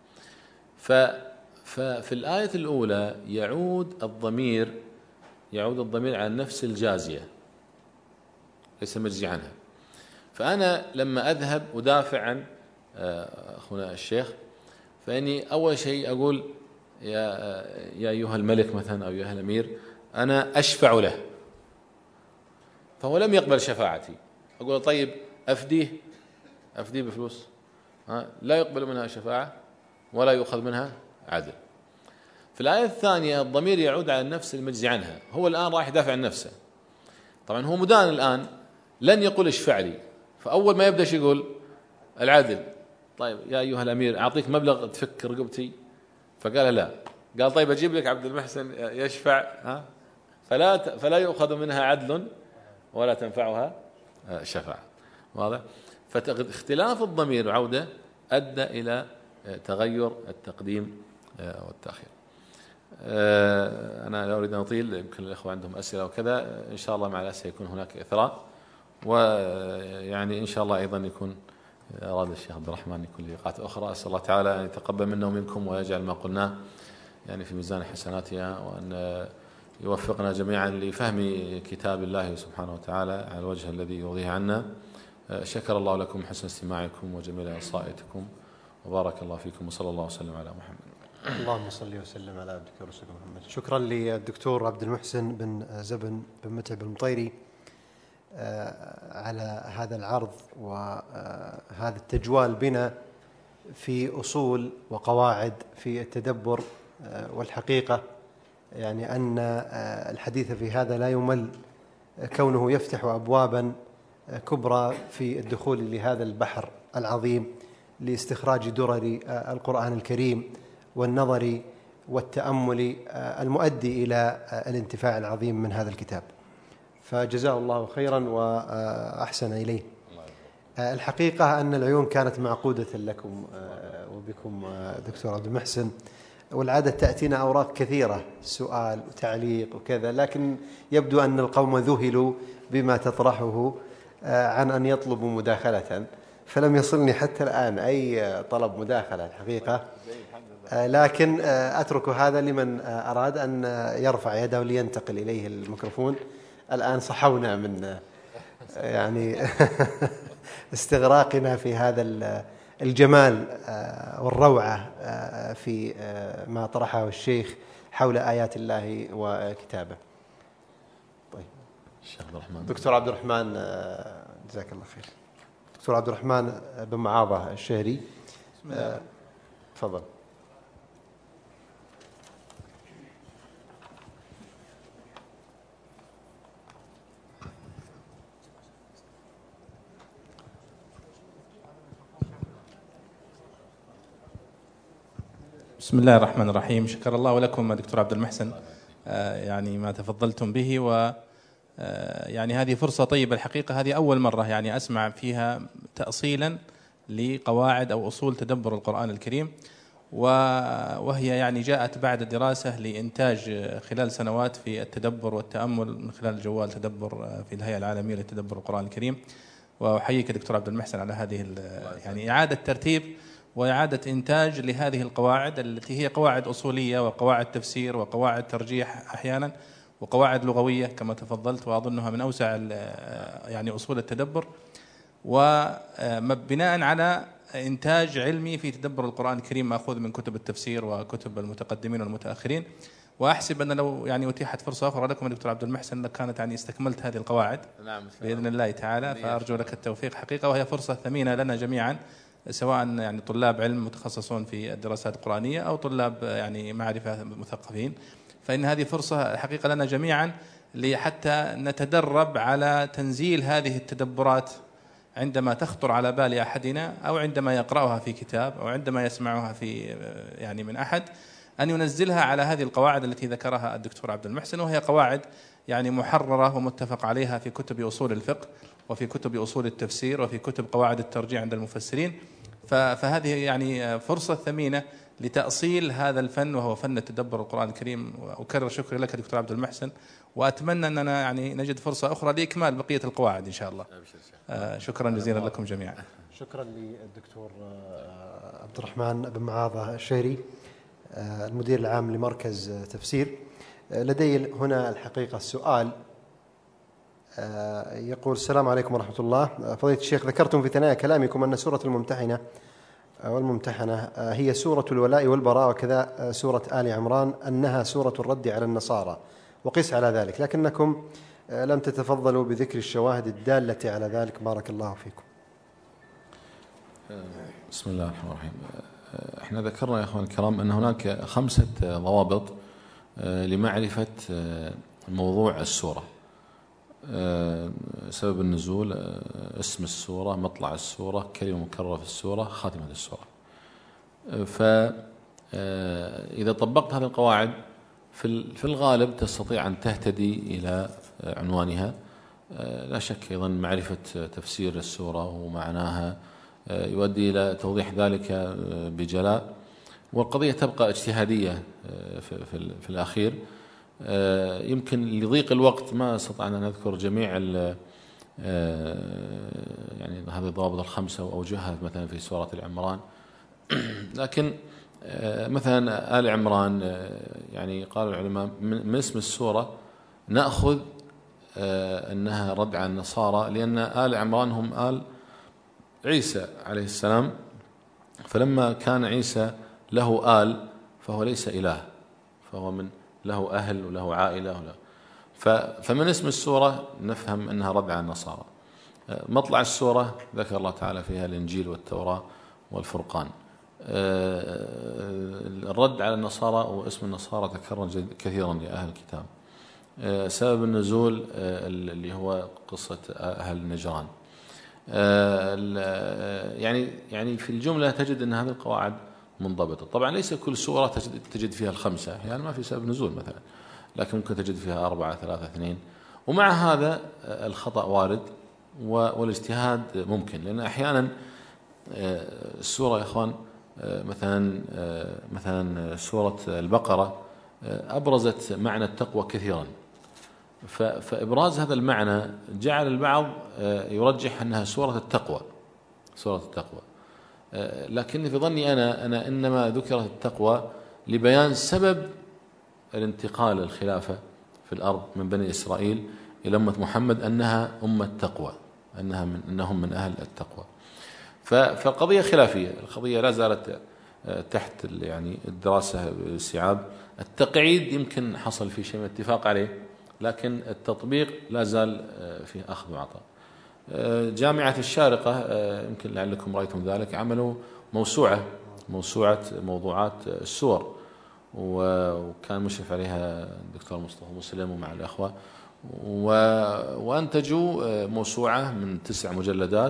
ففي الآية الأولى يعود الضمير على النفس الجازية ليس مجزي عنها. فأنا لما أذهب أدافع عن أخونا الشيخ، فإني أول شيء أقول يا أيها الملك مثلا أو أيها الأمير أنا أشفع له، فهو لم يقبل شفاعتي، أقول طيب أفديه بفلوس، لا يقبل منها شفاعة ولا يؤخذ منها عدل. في الآية الثانية الضمير يعود على النفس المجزي عنها، هو الآن راح يدافع عن نفسه، طبعا هو مدان الآن، لن يقول اشفع لي، فأول ما يبدأ يقول العدل. طيب يا أيها الأمير أعطيك مبلغ تفك رقبتي، فقال لا، قال طيب أجيب لك عبد المحسن يشفع، فلا يؤخذ منها عدل ولا تنفعها شفاعة. واضح؟ فاختلاف الضمير وعودة أدى إلى تغير التقديم والتأخير. أنا لا أريد أن أطيل، يمكن الأخوة عندهم أسئلة وكذا، إن شاء الله مع الأسئلة يكون هناك إثراء، ويعني إن شاء الله أيضا يكون أراد الشيخ عبد الرحمن يكون لقاءات أخرى. أسأل الله تعالى أن يتقبل منا ومنكم ويجعل ما قلناه يعني في ميزان حسناتها، وأن يوفقنا جميعا لفهم كتاب الله سبحانه وتعالى على الوجه الذي يرضيه عنا. شكر الله لكم حسن استماعكم وجميل إصغائكم، وبارك الله فيكم، وصلى الله وسلم على محمد. اللهم صل وسلم على عبدك ورسولك محمد. شكرا للدكتور عبد المحسن بن زبن بن متعب المطيري على هذا العرض وهذا التجوال بنا في أصول وقواعد في التدبر. والحقيقة يعني أن الحديث في هذا لا يمل، كونه يفتح أبوابا كبرى في الدخول لهذا البحر العظيم لاستخراج درر القرآن الكريم والنظر والتأمل المؤدي إلى الانتفاع العظيم من هذا الكتاب، فجزاه الله خيرا وأحسن إليه. الحقيقة أن العيون كانت معقودة لكم وبكم دكتور عبد المحسن، والعادة تأتينا أوراق كثيرة سؤال وتعليق وكذا، لكن يبدو أن القوم ذهلوا بما تطرحه عن أن يطلبوا مداخلة، فلم يصلني حتى الآن أي طلب مداخلة الحقيقة، لكن أترك هذا لمن أراد أن يرفع يده لينتقل إليه الميكروفون. الآن صحونا من يعني استغراقنا في هذا الجمال والروعة في ما طرحه الشيخ حول آيات الله وكتابه. طيب دكتور عبد الرحمن، جزاك الله خير. دكتور عبد الرحمن بن معاضة الشهري، تفضل. بسم الله الرحمن الرحيم. شكر الله لكم دكتور عبد المحسن يعني ما تفضلتم به، و يعني هذه فرصة طيبة الحقيقة. هذه أول مرة يعني أسمع فيها تأصيلا لقواعد أو أصول تدبر القرآن الكريم، وهي يعني جاءت بعد دراسة لإنتاج خلال سنوات في التدبر والتأمل من خلال جوال تدبر في الهيئة العالمية لتدبر القرآن الكريم. وأحييك دكتور عبد المحسن على هذه يعني إعادة ترتيب وإعادة إنتاج لهذه القواعد التي هي قواعد أصولية وقواعد تفسير وقواعد ترجيح أحيانا وقواعد لغوية كما تفضلت، وأظنها من أوسع يعني أصول التدبر، وبناء على إنتاج علمي في تدبر القرآن الكريم مأخوذ من كتب التفسير وكتب المتقدمين والمتأخرين. وأحسب أن لو يعني أتيحت فرصة أخرى لكم دكتور عبد المحسن لكانت يعني استكملت هذه القواعد بإذن الله تعالى، فأرجو لك التوفيق حقيقة، وهي فرصة ثمينة لنا جميعا، سواء يعني طلاب علم متخصصون في الدراسات القرآنية أو طلاب يعني معرفة مثقفين، فإن هذه فرصة حقيقة لنا جميعا لحتى نتدرب على تنزيل هذه التدبرات عندما تخطر على بال أحدنا، أو عندما يقرأها في كتاب، أو عندما يسمعها في يعني من أحد، أن ينزلها على هذه القواعد التي ذكرها الدكتور عبد المحسن، وهي قواعد يعني محررة ومتفق عليها في كتب أصول الفقه وفي كتب أصول التفسير وفي كتب قواعد الترجيح عند المفسرين. فهذه يعني فرصة ثمينة لتأصيل هذا الفن وهو فن التدبر القرآن الكريم. وأكرر شكري لك دكتور عبد المحسن، وأتمنى أننا يعني نجد فرصة أخرى لإكمال بقية القواعد إن شاء الله. شكرا جزيلا لكم جميعا. شكرا للدكتور عبد الرحمن بن معاضة الشهري المدير العام لمركز تفسير. لدي هنا الحقيقة السؤال يقول: السلام عليكم ورحمة الله. فضيلة الشيخ، ذكرتم في ثنايا كلامكم أن سورة الممتحنة والممتحنة هي سورة الولاء والبراء، وكذا سورة آل عمران أنها سورة الرد على النصارى، وقس على ذلك، لكنكم لم تتفضلوا بذكر الشواهد الدالة على ذلك. بارك الله فيكم. بسم الله الرحمن الرحيم. احنا ذكرنا يا اخوان الكرام ان هناك 5 ضوابط لمعرفة موضوع السورة: سبب النزول، اسم السورة، مطلع السورة، كلمة مكررة في السورة، خاتمة السورة. فإذا طبقت هذه القواعد في الغالب تستطيع أن تهتدي إلى عنوانها. لا شك أيضا معرفة تفسير السورة ومعناها يؤدي إلى توضيح ذلك بجلاء، والقضية تبقى اجتهادية في الأخير. يمكن لضيق الوقت ما استطعنا أن نذكر جميع يعني هذه الضوابط ال5 وأوجهها مثلا في سورة العمران، لكن مثلا آل عمران يعني قال العلماء من اسم السورة نأخذ أنها رد على النصارى، لأن آل عمران هم آل عيسى عليه السلام، فلما كان عيسى له آل فهو ليس إله، فهو من له أهل وله عائلة فمن اسم السورة نفهم أنها رد على النصارى. مطلع السورة ذكر الله تعالى فيها الإنجيل والتوراة والفرقان. الرد على النصارى واسم النصارى تكرر كثيرا لأهل الكتاب. سبب النزول اللي هو قصة أهل نجران. يعني في الجملة تجد أن هذه القواعد منضبطة. طبعا ليس كل سورة تجد فيها الخمسة، يعني ما في سبب نزول مثلا، لكن ممكن تجد فيها 4 3 2. ومع هذا الخطأ وارد والاجتهاد ممكن، لأن أحيانا السورة يا إخوان مثلا سورة البقرة أبرزت معنى التقوى كثيرا، فإبراز هذا المعنى جعل البعض يرجح أنها سورة التقوى، لكن في ظني أنا إنما ذكرت التقوى لبيان سبب الانتقال الخلافة في الأرض من بني إسرائيل إلى أمة محمد، أنها أمة تقوى، أنهم من أهل التقوى. فالقضية خلافية، القضية لا زالت تحت يعني الدراسة بالاستيعاب. التقعيد يمكن حصل في شيء من اتفاق عليه، لكن التطبيق لا زال فيه أخذ وعطاء. جامعة الشارقة يمكن لعلكم رأيتم ذلك، عملوا موسوعة موضوعات السور، وكان مشرف عليها الدكتور مصطفى مسلم ومع الأخوة، وأنتجوا موسوعة من 9 مجلدات،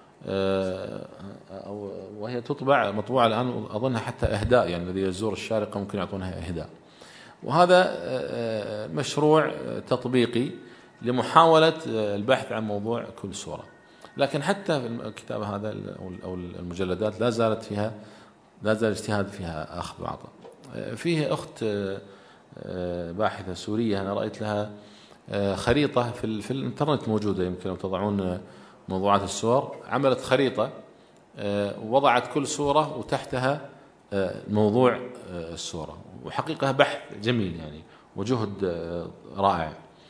وهي مطبوعة الآن أظنها حتى إهداء، يعني الذي يزور الشارقة ممكن يعطونها إهداء. وهذا مشروع تطبيقي لمحاولة البحث عن موضوع كل سورة. لكن حتى في الكتاب هذا أو المجلدات لا زال الاجتهاد فيها أخذ وعطاء. فيه أخت باحثة سورية أنا رأيت لها خريطة في الإنترنت موجودة، يمكن لو تضعون موضوعات السور، عملت خريطة ووضعت كل سورة وتحتها موضوع السورة، وحقيقة بحث جميل يعني وجهد رائع.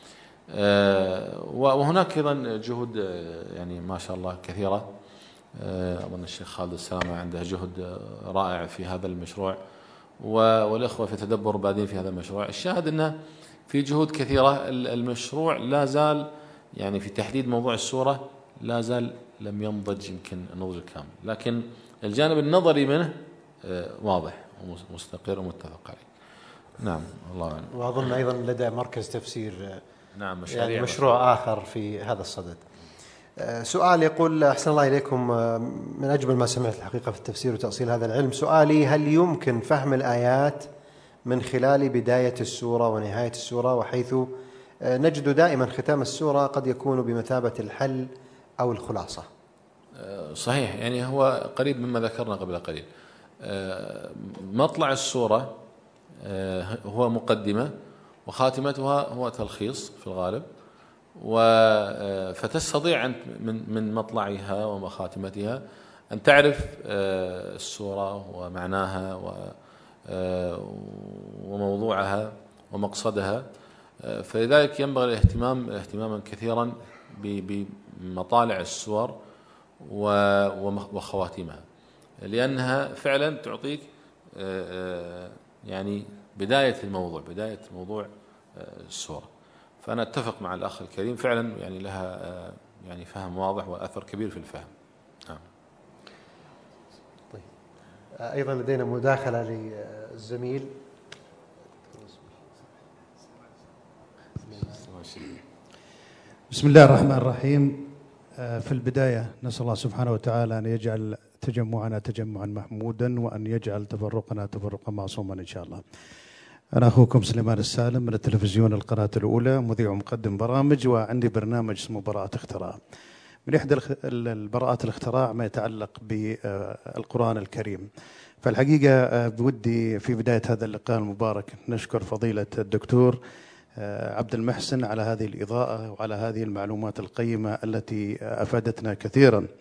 وهناك أيضا جهود يعني ما شاء الله كثيرة. أظن الشيخ خالد السلامة عنده جهد رائع في هذا المشروع، والإخوة في تدبر بعدين في هذا المشروع. الشاهد أنه في جهود كثيرة. المشروع لا زال يعني في تحديد موضوع السورة لا زال لم ينضج يمكن النضج الكامل، لكن الجانب النظري منه واضح ومستقر ومتفق عليه. نعم الله أعلم. وأظن أيضا لدى مركز تفسير نعم يعني مشروع آخر في هذا الصدد. سؤال يقول: أحسن الله إليكم، من أجمل ما سمعت الحقيقة في التفسير وتأصيل هذا العلم. سؤالي: هل يمكن فهم الآيات من خلال بداية السورة ونهاية السورة، وحيث نجد دائما ختام السورة قد يكون بمثابة الحل أو الخلاصة؟ صحيح، يعني هو قريب مما ذكرنا قبل قليل. مطلع السورة هو مقدمة، وخاتمتها هو تلخيص في الغالب، فتستطيع من مطلعها وخاتمتها أن تعرف السورة ومعناها وموضوعها ومقصدها. فلذلك ينبغي الاهتمام اهتماما كثيرا بمطالع السور وخواتمها، لأنها فعلا تعطيك يعني بداية موضوع السورة. فأنا أتفق مع الأخ الكريم، فعلا يعني لها يعني فهم واضح وأثر كبير في الفهم. نعم. طيب، أيضا لدينا مداخلة للزميل. بسم الله الرحمن الرحيم. في البداية نسأل الله سبحانه وتعالى أن يجعل تجمعنا تجمعا محمودا، وأن يجعل تفرقنا تفرقا معصوما إن شاء الله. أنا أخوكم سليمان السالم من التلفزيون القناة الأولى، مذيع ومقدم برامج، وعندي برنامج اسمه براءة اختراع. من إحدى البراءات الاختراع ما يتعلق بالقرآن الكريم. فالحقيقة بودي في بداية هذا اللقاء المبارك نشكر فضيلة الدكتور عبد المحسن على هذه الإضاءة وعلى هذه المعلومات القيمة التي أفادتنا كثيرا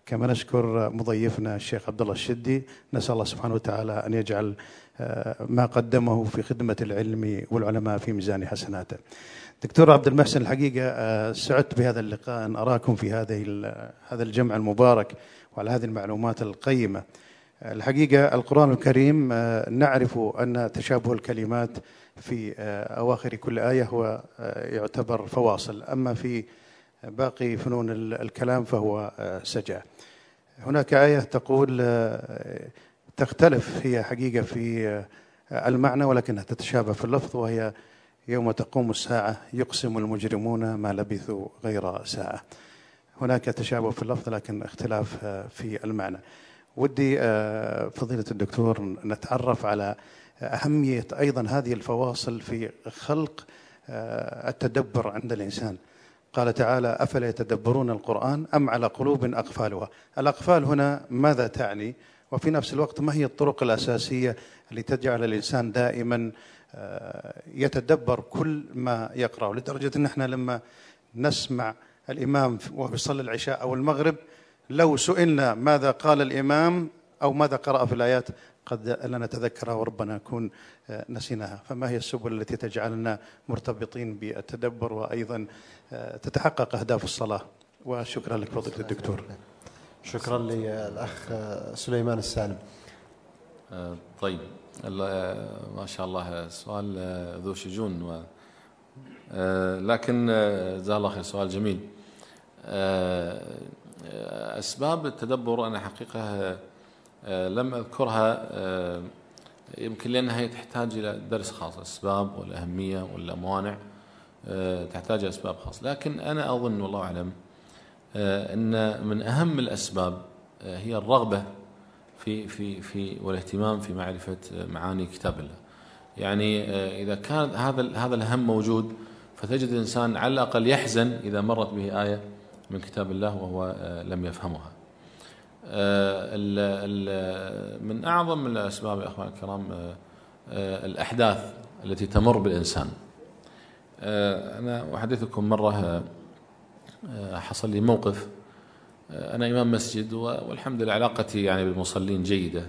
كما نشكر مضيفنا الشيخ عبد الله الشدي، نسأل الله سبحانه وتعالى أن يجعل ما قدمه في خدمة العلم والعلماء في ميزان حسناته. دكتور عبد المحسن، الحقيقة سعدت بهذا اللقاء، أن أراكم في هذا الجمع المبارك وعلى هذه المعلومات القيمة. الحقيقة القرآن الكريم نعرف أن تشابه الكلمات في أواخر كل آية هو يعتبر فواصل، أما في باقي فنون الكلام فهو سجع. هناك آية تقول تختلف هي حقيقة في المعنى ولكنها تتشابه في اللفظ، وهي يوم تقوم الساعة يقسم المجرمون ما لبثوا غير ساعة. هناك تشابه في اللفظ لكن اختلاف في المعنى. ودي فضيلة الدكتور نتعرف على أهمية أيضا هذه الفواصل في خلق التدبر عند الإنسان. قال تعالى: أفلا يتدبرون القرآن أم على قلوب أقفالها. الأقفال هنا ماذا تعني؟ وفي نفس الوقت ما هي الطرق الأساسية اللي تجعل الإنسان دائما يتدبر كل ما يقرأ، لدرجة أن احنا لما نسمع الإمام وهو يصلي العشاء أو المغرب لو سئلنا ماذا قال الإمام أو ماذا قرأ في الآيات قد لا نتذكرها وربما نكون نسيناها. فما هي السبل التي تجعلنا مرتبطين بالتدبر وأيضا تتحقق أهداف الصلاة؟ وشكرا لك فضيلة الدكتور. شكرا للأخ سليمان السالم. طيب، ما شاء الله سؤال ذو شجون، لكن جزاه الله خير، سؤال جميل. أسباب التدبر أنا حقيقة لم أذكرها، يمكن لأنها تحتاج إلى درس خاص، أسباب والأهمية والموانع تحتاج أسباب خاصة. لكن أنا أظن والله أعلم أن من أهم الأسباب هي الرغبة في والاهتمام في معرفة معاني كتاب الله. يعني إذا كان هذا الهم موجود فتجد الإنسان على الأقل يحزن إذا مرت به آية من كتاب الله وهو لم يفهمها. من أعظم الأسباب يا أخوان الكرام الأحداث التي تمر بالإنسان. أنا أحدثكم مرة حصل لي موقف. أنا إمام مسجد والحمد لله علاقتي يعني بالمصلين جيدة،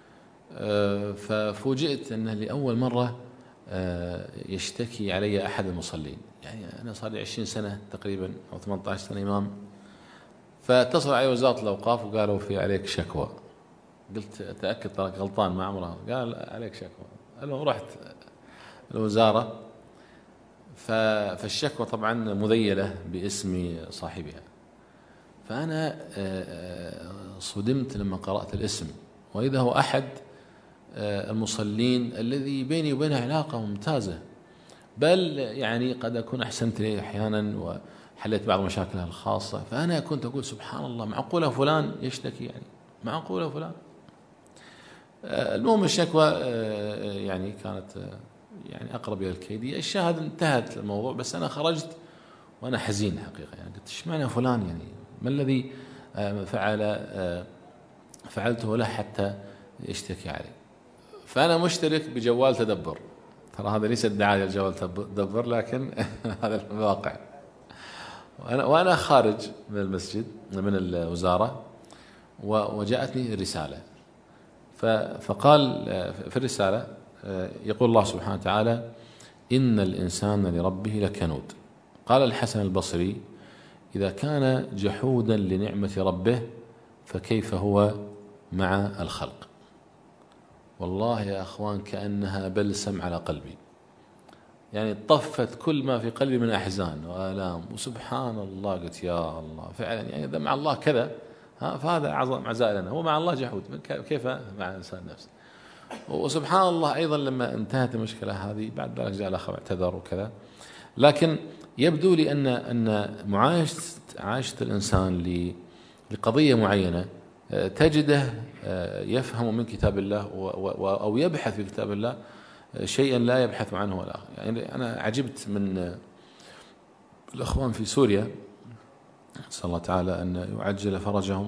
ففوجئت أنه لأول مرة يشتكي علي أحد المصلين. يعني أنا صار لي 20 سنة تقريبا أو 18 سنة إمام، فاتصل علي وزارة الأوقاف وقالوا في عليك شكوى. قلت تأكد تراك غلطان، ما عمرها. قال عليك شكوى. المهم رحت الوزارة، فالشكوى طبعا مذيلة باسم صاحبها. فأنا صدمت لما قرأت الاسم، وإذا هو أحد المصلين الذي بيني وبينه علاقة ممتازة، بل يعني قد أكون أحسنت إليه أحيانا وحليت بعض مشاكلها الخاصة. فأنا كنت أقول سبحان الله، معقولة فلان يشتكي؟ يعني معقولة فلان. المهم الشكوى يعني كانت يعني أقرب إلى الكيدية. الشاهد انتهت الموضوع، بس أنا خرجت وأنا حزين حقيقة. يعني قلت إيش معنى فلان؟ يعني ما الذي فعلته له حتى يشتكي علي؟ فأنا مشترك بجوال تدبر. ترى هذا ليس ادعاء الجوال تدبر، لكن هذا الواقع. وأنا خارج من المسجد من الوزارة وجاءتني رسالة، فقال في الرسالة يقول الله سبحانه وتعالى: إن الإنسان لربه لكنود. قال الحسن البصري: إذا كان جحودا لنعمة ربه فكيف هو مع الخلق؟ والله يا أخوان كأنها بلسم على قلبي، يعني طفت كل ما في قلبي من أحزان وآلام. وسبحان الله، قلت يا الله، فعلا يعني إذا مع الله كذا فهذا أعظم عزاء لنا. هو مع الله جحود، كيف مع الإنسان نفسه؟ وسبحان الله أيضا لما انتهت المشكلة هذه بعد ذلك جاء الأخ اعتذر وكذا. لكن يبدو لي أن معايشة الإنسان لقضية معينة تجده يفهم من كتاب الله أو يبحث في كتاب الله شيئا لا يبحث عنه الآخر. يعني أنا عجبت من الأخوان في سوريا، نسأل الله تعالى أن يعجل فرجهم.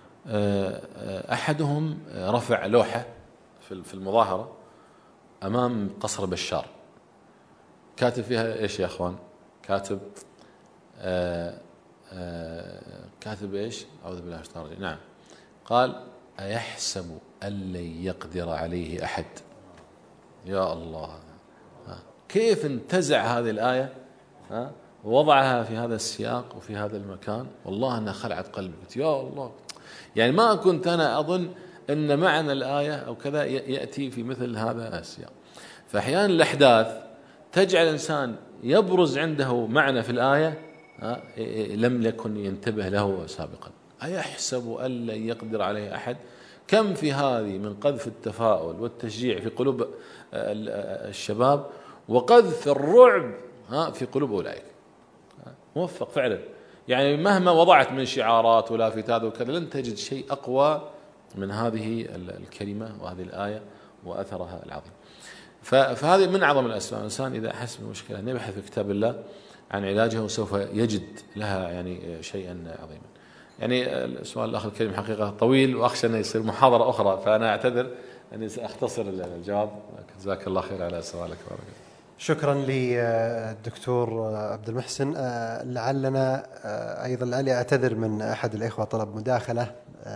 أحدهم رفع لوحة في المظاهرة أمام قصر بشار، كاتب فيها إيش يا أخوان؟ كاتب كاتب إيش؟ أعوذ بالله من الشيطان الرجيم. نعم، قال أيحسب أن لن يقدر عليه أحد. يا الله، كيف انتزع هذه الآية ووضعها في هذا السياق وفي هذا المكان. والله أنها خلعت قلبي. يا الله، يعني ما كنت أنا أظن أن معنى الآية أو كذا يأتي في مثل هذا السياق. فأحيانا الأحداث تجعل الإنسان يبرز عنده معنى في الآية لم يكن ينتبه له سابقا. أيحسب أن لن يقدر عليه أحد. كم في هذه من قذف التفاؤل والتشجيع في قلوب الشباب، وقذف الرعب في قلوب أولئك. موفق فعلا، يعني مهما وضعت من شعارات ولافتات وكذا لن تجد شيء أقوى من هذه الكلمة وهذه الآية وأثرها العظيم. فهذه من أعظم الأسباب. الإنسان إذا أحس بمشكلة أن يبحث في كتاب الله عن علاجها وسوف يجد لها يعني شيئا عظيما. يعني السؤال الأخ الكريم حقيقة طويل وأخشى أن يصير محاضرة أخرى، فأنا أعتذر أني سأختصر الجواب. جزاك الله خير على سؤالك. شكرا للدكتور عبد المحسن. لعلنا أيضا لعلي أعتذر من أحد الإخوة طلب مداخلة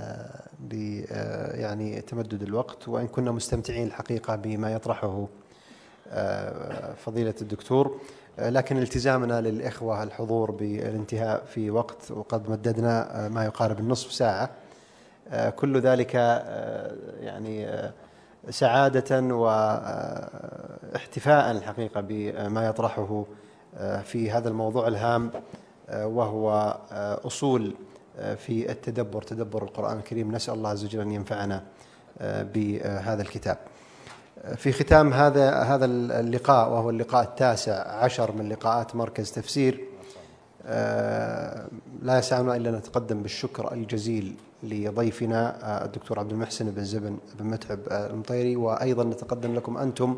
يعني تمدد الوقت، وإن كنا مستمتعين الحقيقة بما يطرحه فضيلة الدكتور، لكن التزامنا للإخوة الحضور بالانتهاء في وقت، وقد مددنا ما يقارب النصف ساعة. كل ذلك يعني سعادة واحتفاء الحقيقة بما يطرحه في هذا الموضوع الهام، وهو أصول في التدبر، تدبر القرآن الكريم. نسأل الله عز وجل أن ينفعنا بهذا الكتاب. في ختام هذا اللقاء، وهو اللقاء 19 من لقاءات مركز تفسير، لا يسعنا إلا نتقدم بالشكر الجزيل لضيفنا الدكتور عبد المحسن بن زبن بن متعب المطيري، وأيضا نتقدم لكم أنتم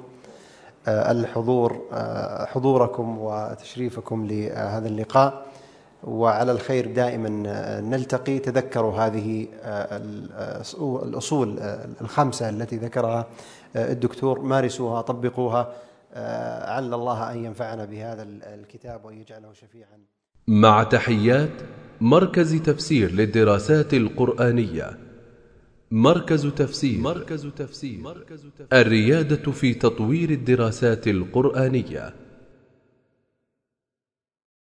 حضوركم وتشريفكم لهذا اللقاء. وعلى الخير دائما نلتقي. تذكروا هذه الأصول الخمسة التي ذكرها الدكتور، مارسوها، طبقوها، عل الله أن ينفعنا بهذا الكتاب وأن يجعله شفيعا. مع تحيات مركز تفسير للدراسات القرآنية. مركز تفسير الريادة في تطوير الدراسات القرآنية.